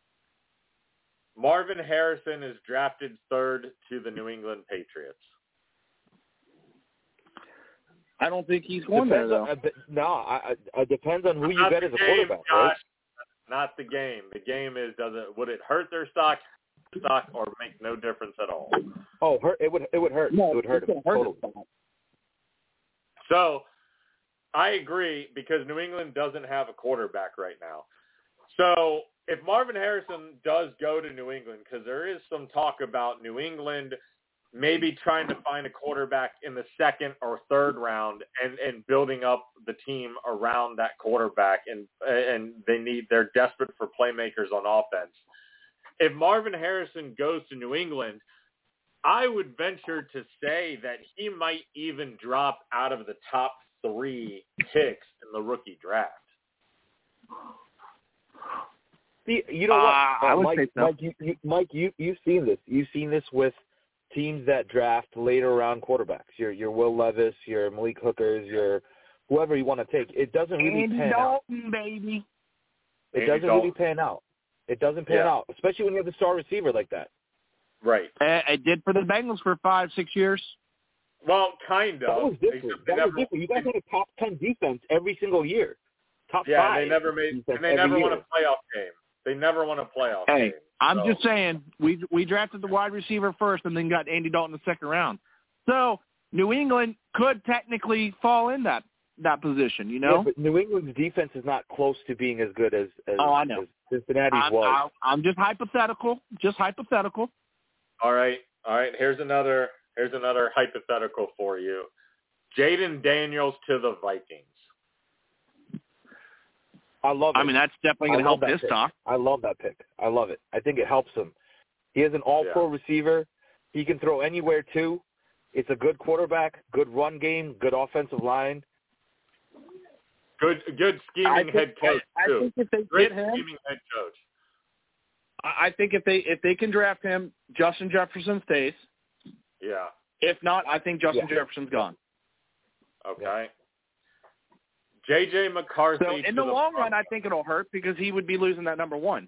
Marvin Harrison is drafted 3rd to the New England Patriots. I don't think he's going there, though. It depends on who you get as a quarterback, right? Not the game. The game is, would it hurt their stock, or make no difference at all? Oh, it would hurt. No, it would hurt him. Totally. So I agree, because New England doesn't have a quarterback right now. So if Marvin Harrison does go to New England, because there is some talk about New England maybe trying to find a quarterback in the 2nd or 3rd round and building up the team around that quarterback, and they're desperate for playmakers on offense. If Marvin Harrison goes to New England, I would venture to say that he might even drop out of the top 3 picks in the rookie draft. See, you know what? I would say so. Mike, you've seen this. You've seen this with teams that draft later round quarterbacks. Your Will Levis, your Malik Hookers, your whoever you want to take. It doesn't really pan out. Baby. It doesn't really pan out. It doesn't pan out, especially when you have a star receiver like that. Right. It did for the Bengals for 5-6 years. Well, kind of. That was different. You guys had a top 10 defense every single year. Top 5. They never won a playoff game. They never won a playoff game. I'm just saying, we drafted the wide receiver first and then got Andy Dalton in the 2nd round. So New England could technically fall in that position, you know? Yeah, but New England's defense is not close to being as good as I know. As Cincinnati's was. I'm just hypothetical. All right. Here's another hypothetical for you. Jaden Daniels to the Vikings. I love it. I mean, that's definitely going to help his stock. I love that pick. I love it. I think it helps him. He is an all-pro receiver. He can throw anywhere, too. It's a good quarterback, good run game, good offensive line. Good scheming head coach, too. I think if they Great get him, scheming head coach. I think if they can draft him, Justin Jefferson stays. Yeah. If not, I think Justin Jefferson's gone. Okay. J.J. McCarthy. So in the long run, I think it'll hurt because he would be losing that number one.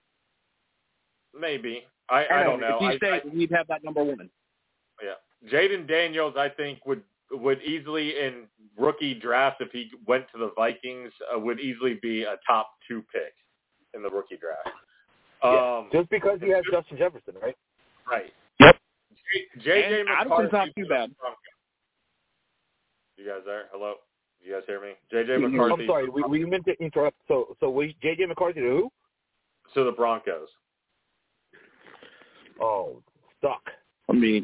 Maybe. I don't know. If he stayed, we'd have that number one. Yeah. Jaden Daniels, I think, would easily, in rookie drafts, if he went to the Vikings, would easily be a top 2 pick in the rookie draft. Just because he has Justin Jefferson, right? Right. Yep. J.J. McCarthy. Addison's not too bad. You guys there? Hello? You guys hear me? J.J. McCarthy. I'm sorry. We meant to interrupt. So J.J. McCarthy to who? To the Broncos. Oh, stuck. I mean,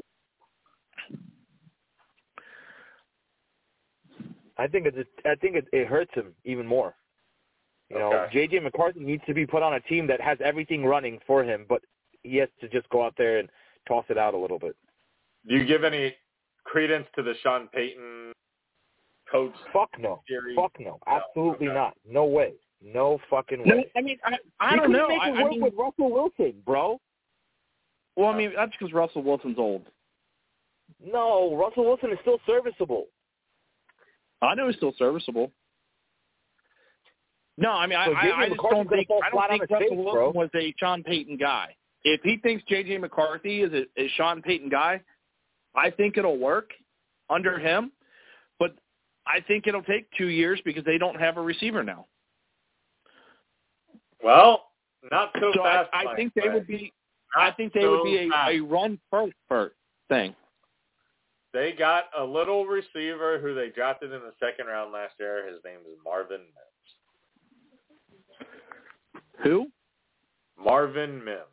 I think it hurts him even more. You know, J.J. McCarthy needs to be put on a team that has everything running for him, but he has to just go out there and toss it out a little bit. Do you give any credence to the Sean Payton coach? Fuck no. Series? Fuck no. Absolutely not. No way. No fucking way. No, I mean, I don't know. Make it work with Russell Wilson, bro. Well, I mean, that's because Russell Wilson's old. No, Russell Wilson is still serviceable. I know he's still serviceable. No, I mean, So I just don't think Russell Wilson was a Sean Payton guy. If he thinks J.J. McCarthy is a Sean Payton guy, I think it'll work under him. But I think it'll take 2 years because they don't have a receiver now. Well, not so fast. I think they would be. I think they would be a run first thing. They got a little receiver who they drafted in the second round last year. His name is Marvin Mims. Who? Marvin Mims.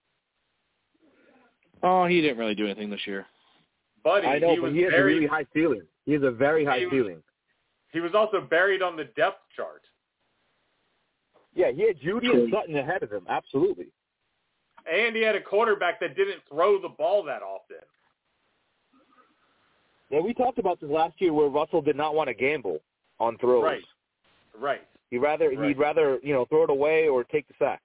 Oh, he didn't really do anything this year. Buddy, I know, but he has a really high ceiling. He has a very high ceiling. He was also buried on the depth chart. Yeah, he had Judy and Sutton ahead of him. Absolutely. And he had a quarterback that didn't throw the ball that often. Yeah, we talked about this last year where Russell did not want to gamble on throws. Right. He'd rather throw it away or take the sack.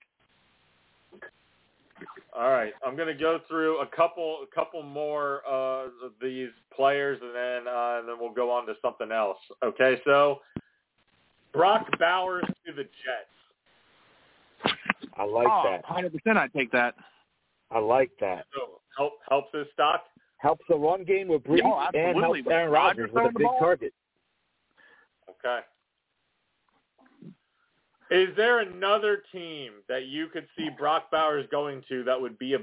All right, I'm going to go through a couple more of these players, and then we'll go on to something else. Okay, so Brock Bowers to the Jets. I like that. 100% I'd take that. I like that. So helps his stock? Helps the run game with Brees and helps Aaron Rodgers with a big target. Okay. Is there another team that you could see Brock Bowers going to that would be a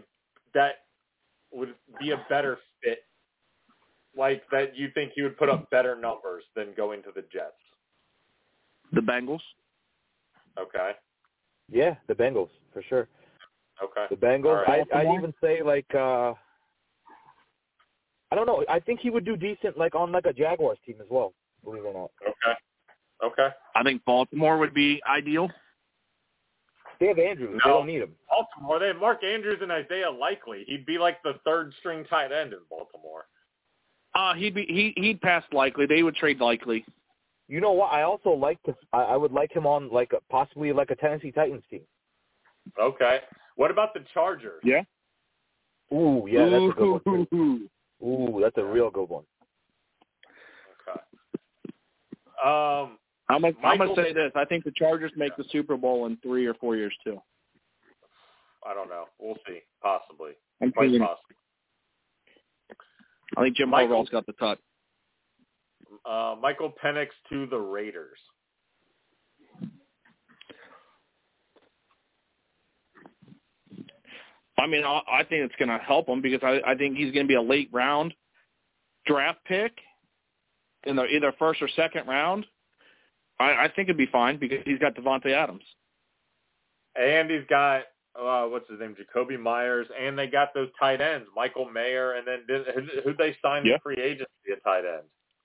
better fit? Like that you think he would put up better numbers than going to the Jets? The Bengals. Okay. Yeah, the Bengals, for sure. Okay. The Bengals. Right. I'd even say I don't know. I think he would do decent on a Jaguars team as well, believe it or not. Okay. I think Baltimore would be ideal. They have Andrews. No. They don't need him. Baltimore. They have Mark Andrews and Isaiah Likely. He'd be like the third string tight end in Baltimore. He'd pass Likely. They would trade Likely. You know what? I also I would like him on possibly a Tennessee Titans team. Okay. What about the Chargers? Yeah. Ooh, yeah, that's a good one too. Ooh, that's a real good one. Okay. I'm gonna say this. I think the Chargers make the Super Bowl in 3 or 4 years too. I don't know. We'll see. Possibly. Quite possibly. I think Jim Harbaugh got the touch. Michael Penix to the Raiders. I mean, I think it's going to help him because I think he's going to be a late round draft pick in the either first or second round. I think it'd be fine because he's got Devontae Adams. And he's got, what's his name, Jacoby Myers, and they got those tight ends, Michael Mayer, and then who'd they sign in free agency at tight end?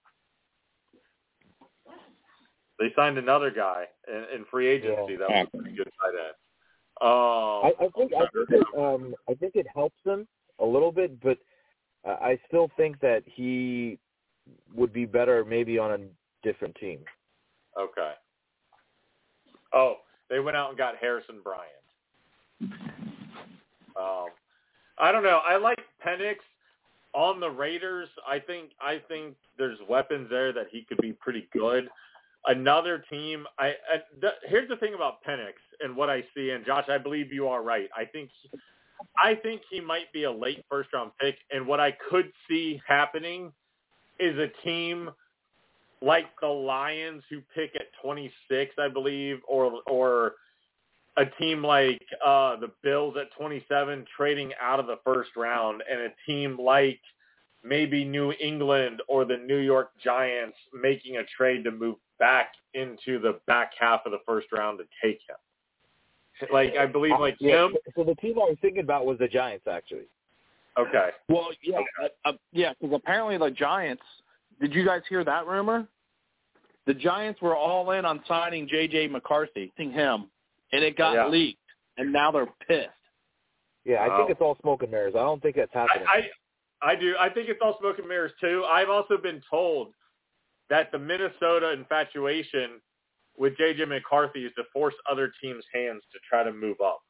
They signed another guy in free agency that was a pretty good tight end. I think it helps them a little bit, but I still think that he would be better maybe on a different team. Okay. Oh, they went out and got Harrison Bryant. I don't know. I like Penix, on the Raiders, I think there's weapons there that he could be pretty good. Another team, here's the thing about Penix and what I see, and Josh, I believe you are right. I think he might be a late first-round pick, and what I could see happening is a team like the Lions who pick at 26, I believe, or a team like the Bills at 27 trading out of the first round, and a team like maybe New England or the New York Giants making a trade to move back into the back half of the first round to take him. Like, I believe him. So the team I was thinking about was the Giants, actually. Okay. Well, yeah, because apparently the Giants, did you guys hear that rumor? The Giants were all in on signing J.J. McCarthy, him, and it got leaked, and now they're pissed. Yeah, I think it's all smoke and mirrors. I don't think that's happening. I do. I think it's all smoke and mirrors, too. I've also been told that the Minnesota infatuation with J.J. McCarthy is to force other teams' hands to try to move up.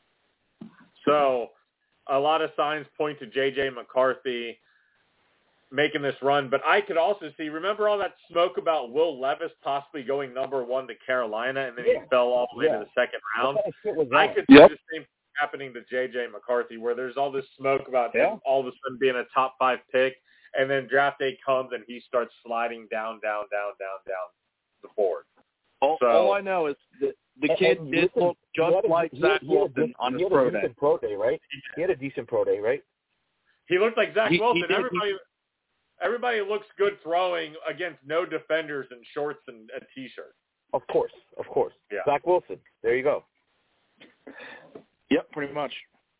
So a lot of signs point to J.J. McCarthy making this run. But I could also see, remember all that smoke about Will Levis possibly going number 1 to Carolina, and then he fell all the way to the second round? I could see the same thing happening to J.J. McCarthy, where there's all this smoke about him all of a sudden being a top 5 pick, and then draft day comes and he starts sliding down the board. All I know is the kid did look just like Zach Wilson on his pro day. He had a decent pro day, right? He had a decent pro day, right? He looked like Zach Wilson. Everybody looks good throwing against no defenders in shorts and a T-shirt. Of course. Yeah. Zach Wilson. There you go. Yep, pretty much.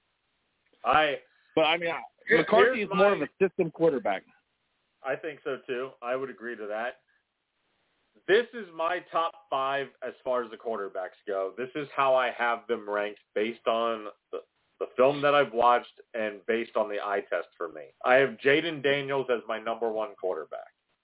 But McCarthy is more of a system quarterback. I think so too. I would agree to that. This is my top 5 as far as the quarterbacks go. This is how I have them ranked based on the film that I've watched and based on the eye test for me. I have Jaden Daniels as my number 1 quarterback.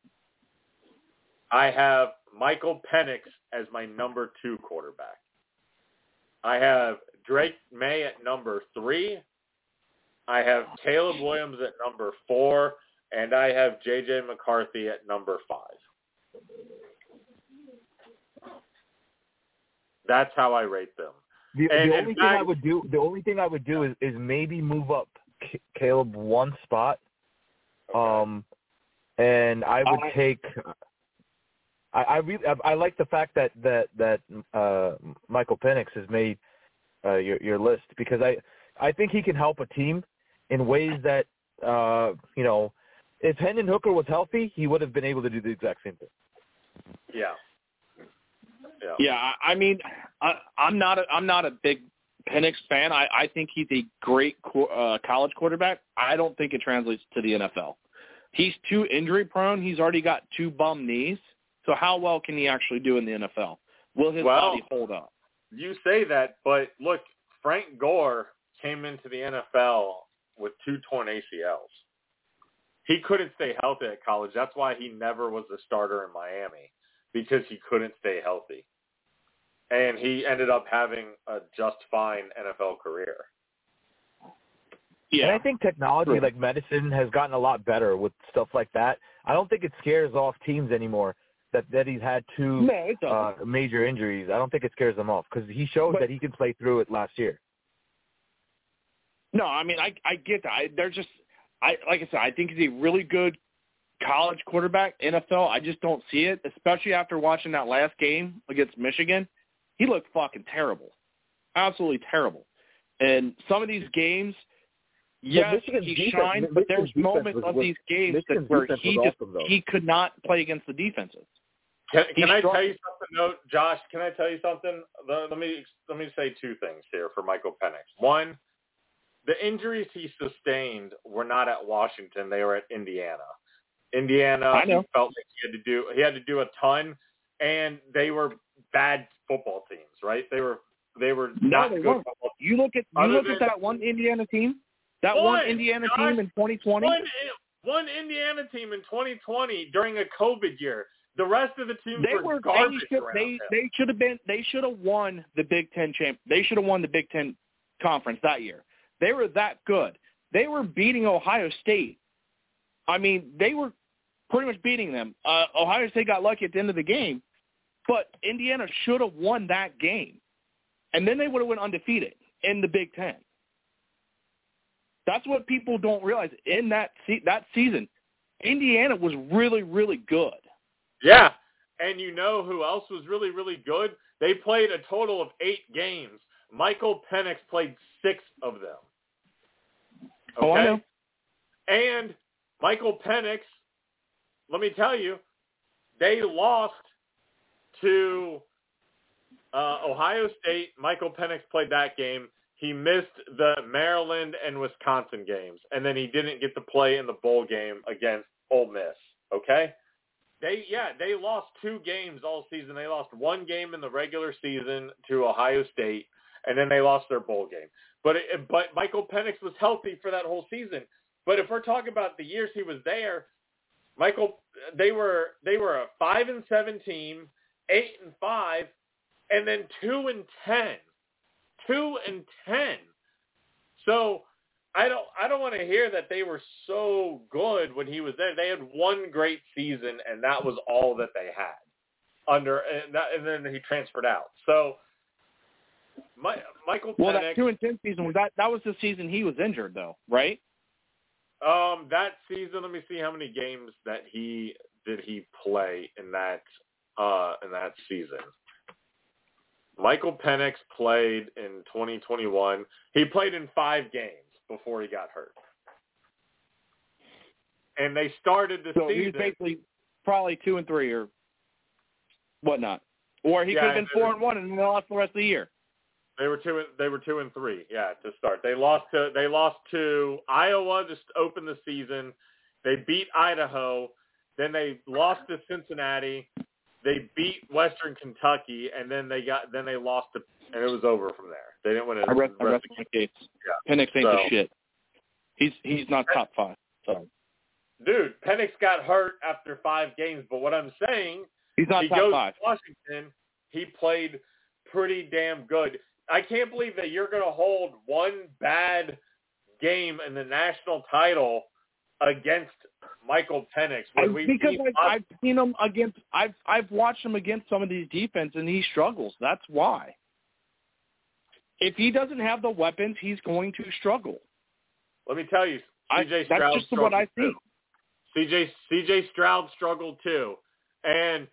I have Michael Penix as my number 2 quarterback. I have Drake May at number 3. I have Caleb Williams at number 4. And I have J.J. McCarthy at number 5. That's how I rate them. The only thing I would do is maybe move up Caleb 1 spot. Okay. And I would take. I like the fact that Michael Penix has made your list, because I think he can help a team in ways that if Hendon Hooker was healthy, he would have been able to do the exact same thing. Yeah. Yeah, I mean, I'm not a big Penix fan. I think he's a great college quarterback. I don't think it translates to the NFL. He's too injury prone. He's already got 2 bum knees. So how well can he actually do in the NFL? Will his body hold up? You say that, but look, Frank Gore came into the NFL with 2 torn ACLs. He couldn't stay healthy at college. That's why he never was the starter in Miami, because he couldn't stay healthy. And he ended up having a just fine NFL career. Yeah. And I think technology like medicine has gotten a lot better with stuff like that. I don't think it scares off teams anymore that he's had 2 major injuries. I don't think it scares them off, because he showed that he can play through it last year. No, I mean, I get that. Like I said, I think he's a really good college quarterback. NFL, I just don't see it, especially after watching that last game against Michigan. He looked fucking terrible. Absolutely terrible. And some of these games, yes, he shined, but there's moments of these games where he could not play against the defenses. Can I tell you something, though, Josh? Can I tell you something? Let me say 2 things here for Michael Penix. One, the injuries he sustained were not at Washington; they were at Indiana. Indiana, he felt like he had to do a ton, and they were bad football teams, right? They were not good football teams. You look at that one Indiana team. One Indiana team in 2020. One Indiana team in 2020 during a COVID year. The rest of the teams were garbage. They should have won the Big Ten They should have won the Big 10 conference that year. They were that good. They were beating Ohio State I mean, they were pretty much beating them. Ohio State got lucky at the end of the game, but Indiana should have won that game. And then they would have went undefeated in the Big Ten. That's what people don't realize. In that season, Indiana was really, really good. Yeah, and you know who else was really, really good? They played a total of 8 games. Michael Penix played 6 of them. Okay? Oh, I know. And Michael Penix, let me tell you, they lost to Ohio State. Michael Penix played that game. He missed the Maryland and Wisconsin games, and then he didn't get to play in the bowl game against Ole Miss. Okay? They lost 2 games all season. They lost 1 game in the regular season to Ohio State, and then they lost their bowl game. But Michael Penix was healthy for that whole season. But if we're talking about the years he was there, they were a 5-7 team, 8-5, and then 2-10. 2-10. So I don't want to hear that they were so good when he was there. They had 1 great season, and that was all that they had. And then he transferred out. So Michael Penix. Well, that 2-10 season that was the season he was injured, though, right? That season, let me see how many games that he play in that season. Michael Penix played in 2021. He played in 5 games before he got hurt. And they started the season. So he was basically probably 2-3 or whatnot. Or he could have been 4-1 and then they lost the rest of the year. They were 2-3, yeah, to start. They lost to Iowa to open the season. They beat Idaho. Then they lost to Cincinnati. They beat Western Kentucky, and then they lost to, and it was over from there. They didn't win it. I rest my case. Yeah. Penix ain't the shit. He's not top 5. Sorry. Dude, Penix got hurt after 5 games, but what I'm saying, he's not top 5. To Washington, he played pretty damn good. I can't believe that you're going to hold 1 bad game in the national title against Michael Penix. Because I've seen him against. I've watched him against some of these defenses, and he struggles. That's why. If he doesn't have the weapons, he's going to struggle. Let me tell you, C.J. Stroud that's just what I think. C.J. Stroud struggled too, and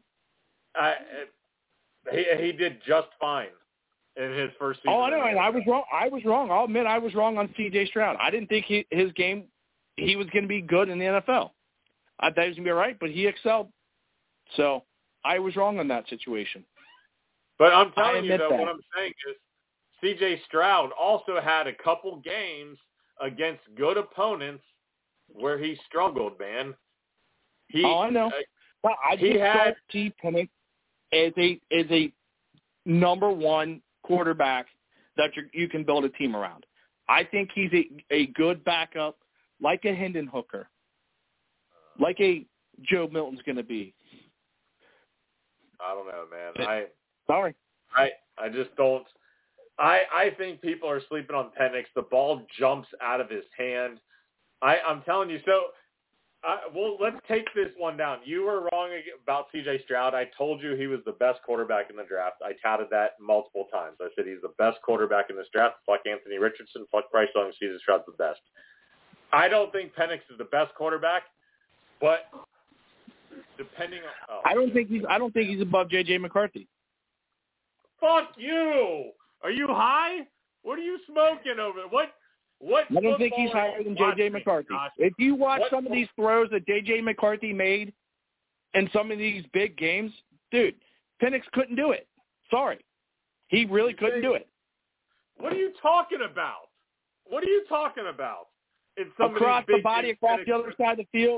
he did just fine in his first season. Oh, I know, and I was wrong. I'll admit I was wrong on C.J. Stroud. I didn't think his game. He was going to be good in the NFL. I thought he was going to be all right, but he excelled. So I was wrong on that situation. But I'm telling you, though, what I'm saying is C.J. Stroud also had a couple games against good opponents where he struggled, man. I know. But I just don't see Penix as a number 1 quarterback that you can build a team around. I think he's a good backup, like a Hendon Hooker, like a Joe Milton's going to be. I don't know, man. Sorry. I just don't. I think people are sleeping on Penix. The ball jumps out of his hand. I'm telling you. So, well, let's take this one down. You were wrong about C.J. Stroud. I told you he was the best quarterback in the draft. I touted that multiple times. I said he's the best quarterback in this draft. Fuck Anthony Richardson. Fuck Bryce Young. C.J. Stroud's the best. I don't think Penix is the best quarterback, but depending on I don't think he's above J.J. McCarthy. Fuck you! Are you high? What are you smoking over? What? I don't think he's higher than J.J. McCarthy. If you watch some of these throws that J.J. McCarthy made in some of these big games, dude, Penix couldn't do it. Sorry. He really couldn't do it. What are you talking about? What are you talking about? Across the body, across the other side of the field?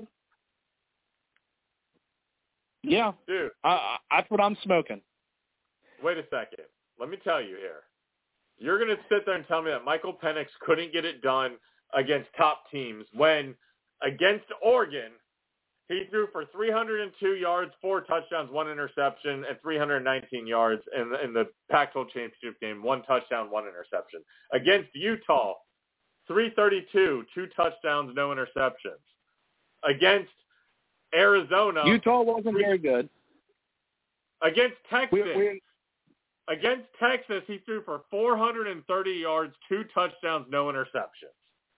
Yeah. Dude. That's what I'm smoking. Wait a second. Let me tell you here. You're going to sit there and tell me that Michael Penix couldn't get it done against top teams when against Oregon, he threw for 302 yards, 4 touchdowns, 1 interception, and 319 yards in the Pac-12 championship game, 1 touchdown, 1 interception. Against Utah, 332, 2 touchdowns, no interceptions. Against Arizona. Utah wasn't very good. Against Texas. We Against Texas, he threw for 430 yards, 2 touchdowns, no interceptions.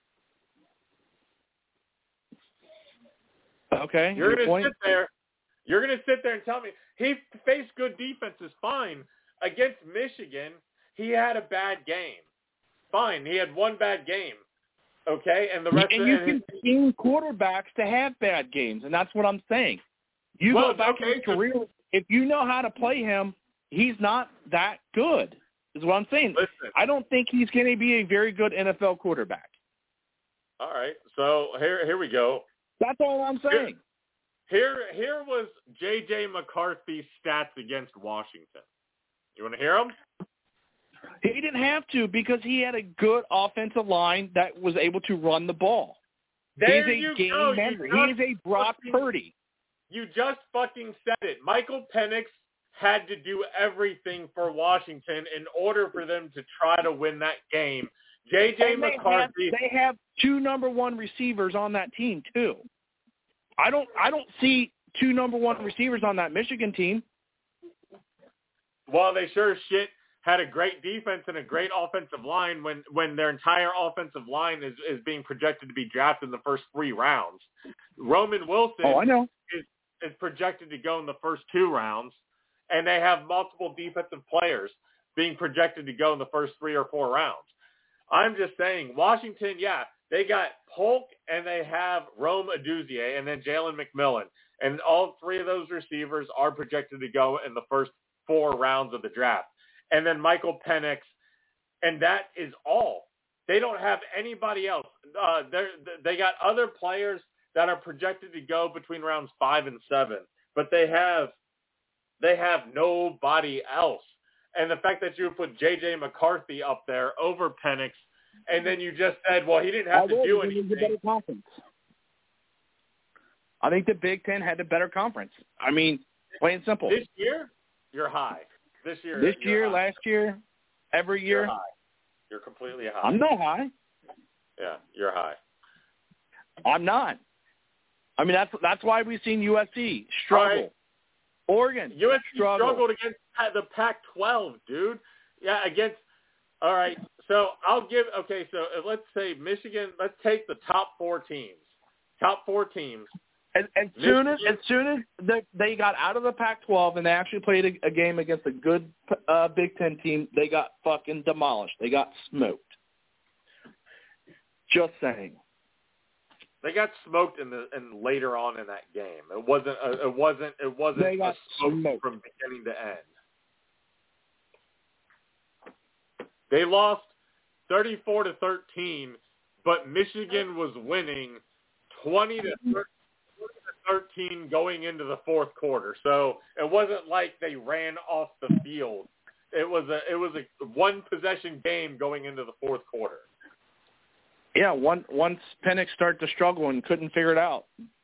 Okay. You're going to sit there. You're going to sit there and tell me he faced good defenses. Fine. Against Michigan, he had a bad game. Fine. He had one bad game. Okay, and the rest. And you can scheme quarterbacks to have bad games, and that's what I'm saying. You go back in his career. If you know how to play him, he's not that good. Is what I'm saying. Listen, I don't think he's going to be a very good NFL quarterback. All right, so here we go. That's all I'm saying. Here was J.J. McCarthy's stats against Washington. You want to hear them? He didn't have to because he had a good offensive line that was able to run the ball. He's a game manager. He's a Brock Purdy. You just fucking said it. Michael Penix had to do everything for Washington in order for them to try to win that game. J.J. McCarthy. They have 2 number 1 receivers on that team too. I don't see 2 number 1 receivers on that Michigan team. Well, they sure as shit had a great defense and a great offensive line when their entire offensive line is being projected to be drafted in the first 3 rounds. Roman Wilson is projected to go in the first 2 rounds, and they have multiple defensive players being projected to go in the first 3 or 4 rounds. I'm just saying, Washington, yeah, they got Polk and they have Rome Aduzie and then Jalen McMillan. And all 3 of those receivers are projected to go in the first 4 rounds of the draft. And then Michael Penix, and that is all. They don't have anybody else. They got other players that are projected to go between rounds 5 and 7, but they have nobody else. And the fact that you put J.J. McCarthy up there over Penix, and then you just said, well, he didn't have to do anything. I think the Big Ten had a better conference. I mean, plain and simple. This year, you're high. This year, high. Last year, every year. You're high. You're completely high. I'm not high. Yeah, you're high. I'm not. I mean, that's why we've seen USC struggle. Right. Oregon USC struggled against the Pac-12, dude. Yeah, against. All right, so so let's say Michigan. Let's take the top 4 teams. Top 4 teams. As soon as they got out of the Pac-12 and they actually played a game against a good Big Ten team, they got fucking demolished. They got smoked. Just saying. They got smoked in later on in that game. It wasn't they got smoked from beginning to end. They lost 34-13, but Michigan was winning 20-13 going into the 4th quarter. So it wasn't like they ran off the field. It was a 1 possession game going into the 4th quarter. Yeah, once Penix started to struggle and couldn't figure it out.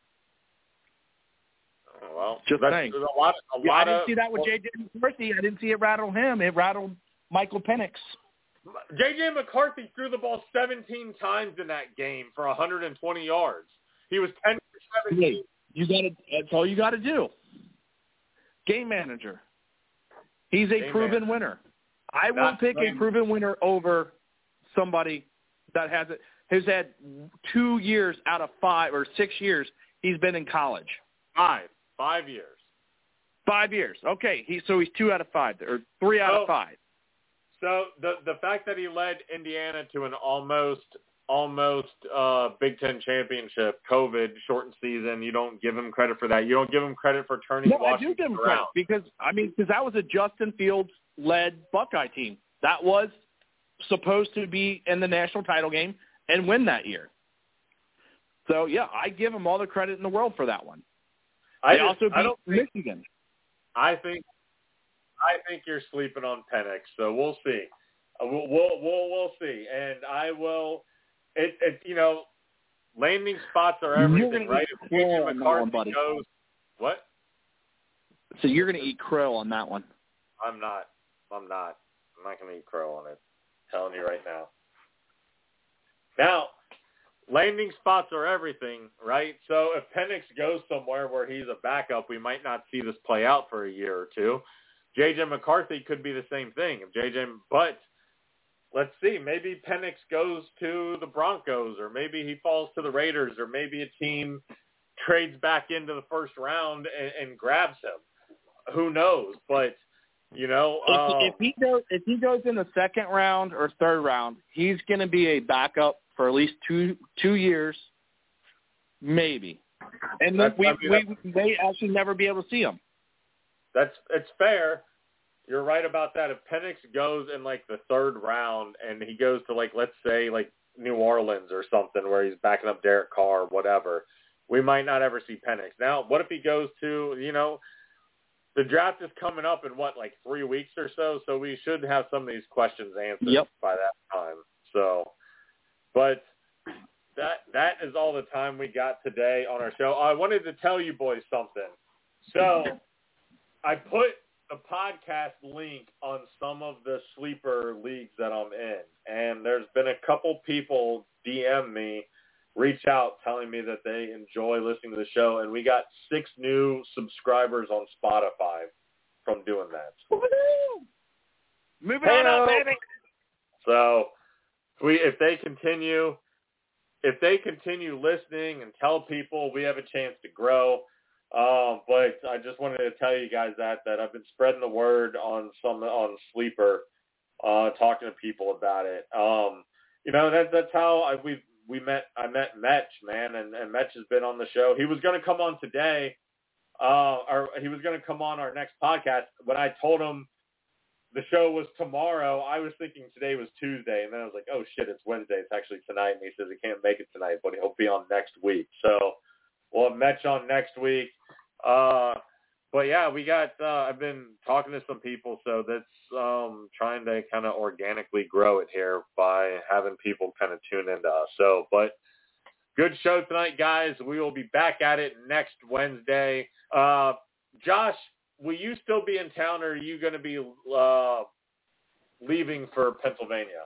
Well, just saying. I didn't see that with J.J. McCarthy. I didn't see it rattle him. It rattled Michael Penix. J.J. McCarthy threw the ball 17 times in that game for 120 yards. He was 10 for 17. That's all you got to do. Game manager. He's a proven winner. I will pick a proven winner over somebody that has had 2 years out of 5 or 6 years he's been in college. 5 years. 5 years. Okay. He's 2 out of 5 or 3 out of 5. So the fact that he led Indiana to an almost Big Ten championship, COVID shortened season, you don't give him credit for that. You don't give him credit for turning Washington around. I do give him credit because that was a Justin Fields led Buckeye team that was supposed to be in the national title game and win that year. So yeah, I give him all the credit in the world for that one. They also beat Michigan. I think you're sleeping on Penix, so we'll see. We'll see, and I will. Landing spots are everything, right? If J.J. McCarthy goes, what? So you're going to eat crow on that one. I'm not going to eat crow on it. I'm telling you right now. Now, landing spots are everything, right? So if Penix goes somewhere where he's a backup, we might not see this play out for a year or two. J.J. McCarthy could be the same thing. But let's see. Maybe Penix goes to the Broncos, or maybe he falls to the Raiders, or maybe a team trades back into the first round and grabs him. Who knows? But if he goes in the second round or third round, he's going to be a backup for at least two years, maybe. And then we may actually never be able to see him. It's fair. You're right about that. If Penix goes in like the third round and he goes to let's say New Orleans or something where he's backing up Derek Carr or whatever, we might not ever see Penix. Now, what if he goes to, the draft is coming up in 3 weeks or so, so we should have some of these questions answered by that time. So, but that is all the time we got today on our show. I wanted to tell you boys something. So I put the podcast link on some of the sleeper leagues that I'm in, and there's been a couple people DM me, reach out telling me that they enjoy listening to the show, and we got 6 new subscribers on Spotify from doing that. Woo-hoo! Moving on up, baby. So if they continue listening and tell people, we have a chance to grow. But I just wanted to tell you guys that I've been spreading the word on Sleeper, talking to people about it. That's how I met Metch, man, and Metch has been on the show. He was going to come on today, or he was going to come on our next podcast. When I told him the show was tomorrow, I was thinking today was Tuesday, and then I was like, oh shit, it's Wednesday. It's actually tonight, and he says he can't make it tonight, but he'll be on next week. So we'll have Metch on next week. But yeah, we got, I've been talking to some people, so that's trying to kind of organically grow it here by having people kind of tune into us. So, but good show tonight, guys. We will be back at it next Wednesday. Josh, will you still be in town, or are you going to be leaving for Pennsylvania?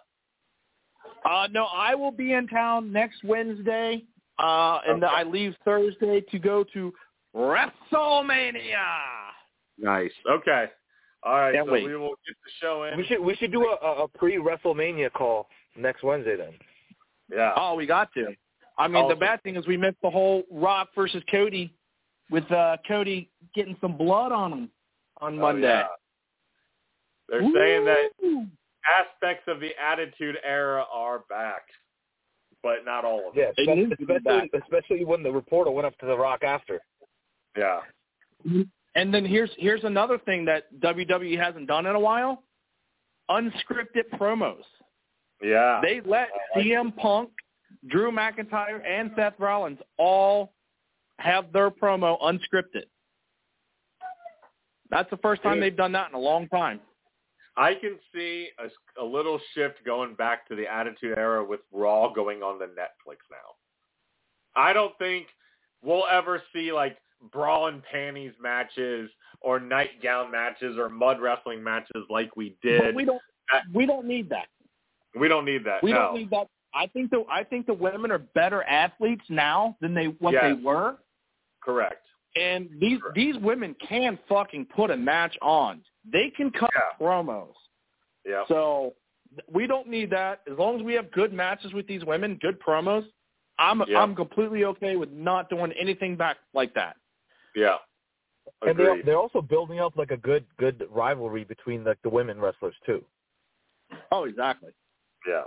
No, I will be in town next Wednesday, and I leave Thursday to go to WrestleMania. Nice. Okay. All right. Can't wait. We will get the show in. We should do a pre-WrestleMania call next Wednesday then. Yeah. Oh, we got to. I mean, the bad thing is we missed the whole Rock versus Cody, with Cody getting some blood on him on Monday. Yeah. They're saying that aspects of the Attitude Era are back, but not all of them. Yeah, especially when the reporter went up to The Rock after. Yeah. And then here's another thing that WWE hasn't done in a while: unscripted promos. Yeah. They let CM Punk, Drew McIntyre, and Seth Rollins all have their promo unscripted. That's the first time they've done that in a long time. I can see a little shift going back to the Attitude Era with Raw going on the Netflix now. I don't think we'll ever see bra and panties matches or nightgown matches or mud wrestling matches like we did. But we don't need that. We don't need that. We don't need that. I think the women are better athletes now than they were. Correct. And these women can fucking put a match on. They can cut promos. Yeah. So we don't need that. As long as we have good matches with these women, good promos, I'm completely okay with not doing anything back like that. Yeah. Agreed. And they're also building up a good rivalry between the women wrestlers too. Oh, exactly. Yeah.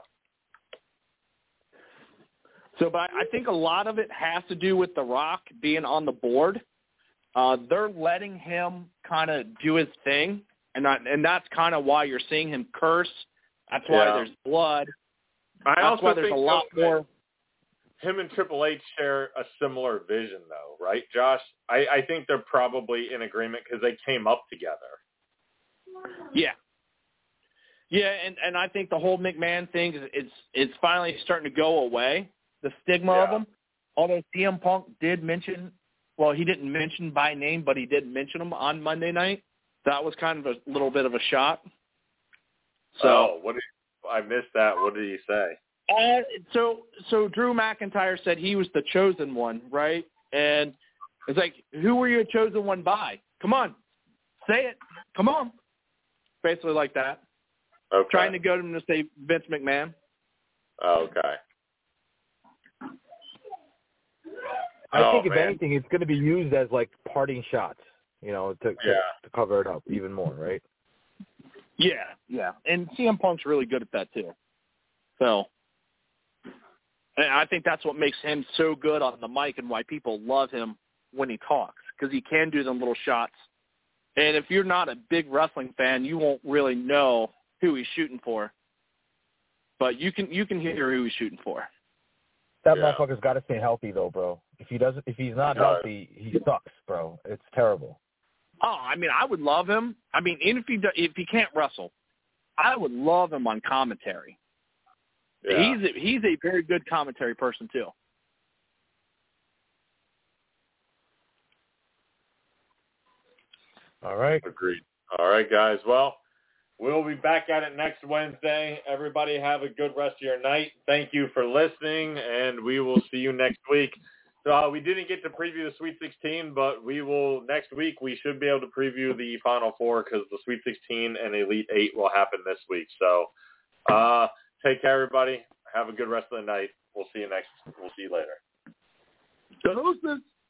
So, but I think a lot of it has to do with The Rock being on the board. They're letting him kind of do his thing, and that's kind of why you're seeing him curse. That's why there's blood. That's why there's a lot more. Him and Triple H share a similar vision, though, right, Josh? I think they're probably in agreement because they came up together. Yeah. Yeah, and I think the whole McMahon thing, it's finally starting to go away, the stigma of him. Although CM Punk did mention, well, he didn't mention by name, but he did mention him on Monday night. That was kind of a little bit of a shot. So I missed that. What did he say? So Drew McIntyre said he was the chosen one, right? And it's like, who were you chosen one by? Come on, say it. Come on. Basically like that. Okay. Trying to get him to say Vince McMahon. Okay. I think if anything, it's going to be used as like parting shots, to cover it up even more, right? Yeah. And CM Punk's really good at that too. So, and I think that's what makes him so good on the mic and why people love him when he talks, because he can do them little shots. And if you're not a big wrestling fan, you won't really know who he's shooting for. But you can hear who he's shooting for. That motherfucker's got to stay healthy though, bro. If he's not healthy, he sucks, bro. It's terrible. Oh, I mean, I would love him. I mean, even if he can't wrestle, I would love him on commentary. Yeah. He's a very good commentary person too. All right. Agreed. All right, guys. Well, we'll be back at it next Wednesday. Everybody have a good rest of your night. Thank you for listening, and we will see you next week. So we didn't get to preview the Sweet 16, but next week we should be able to preview the Final Four because the Sweet 16 and Elite 8 will happen this week. So take care, everybody. Have a good rest of the night. We'll see you later. Deuces.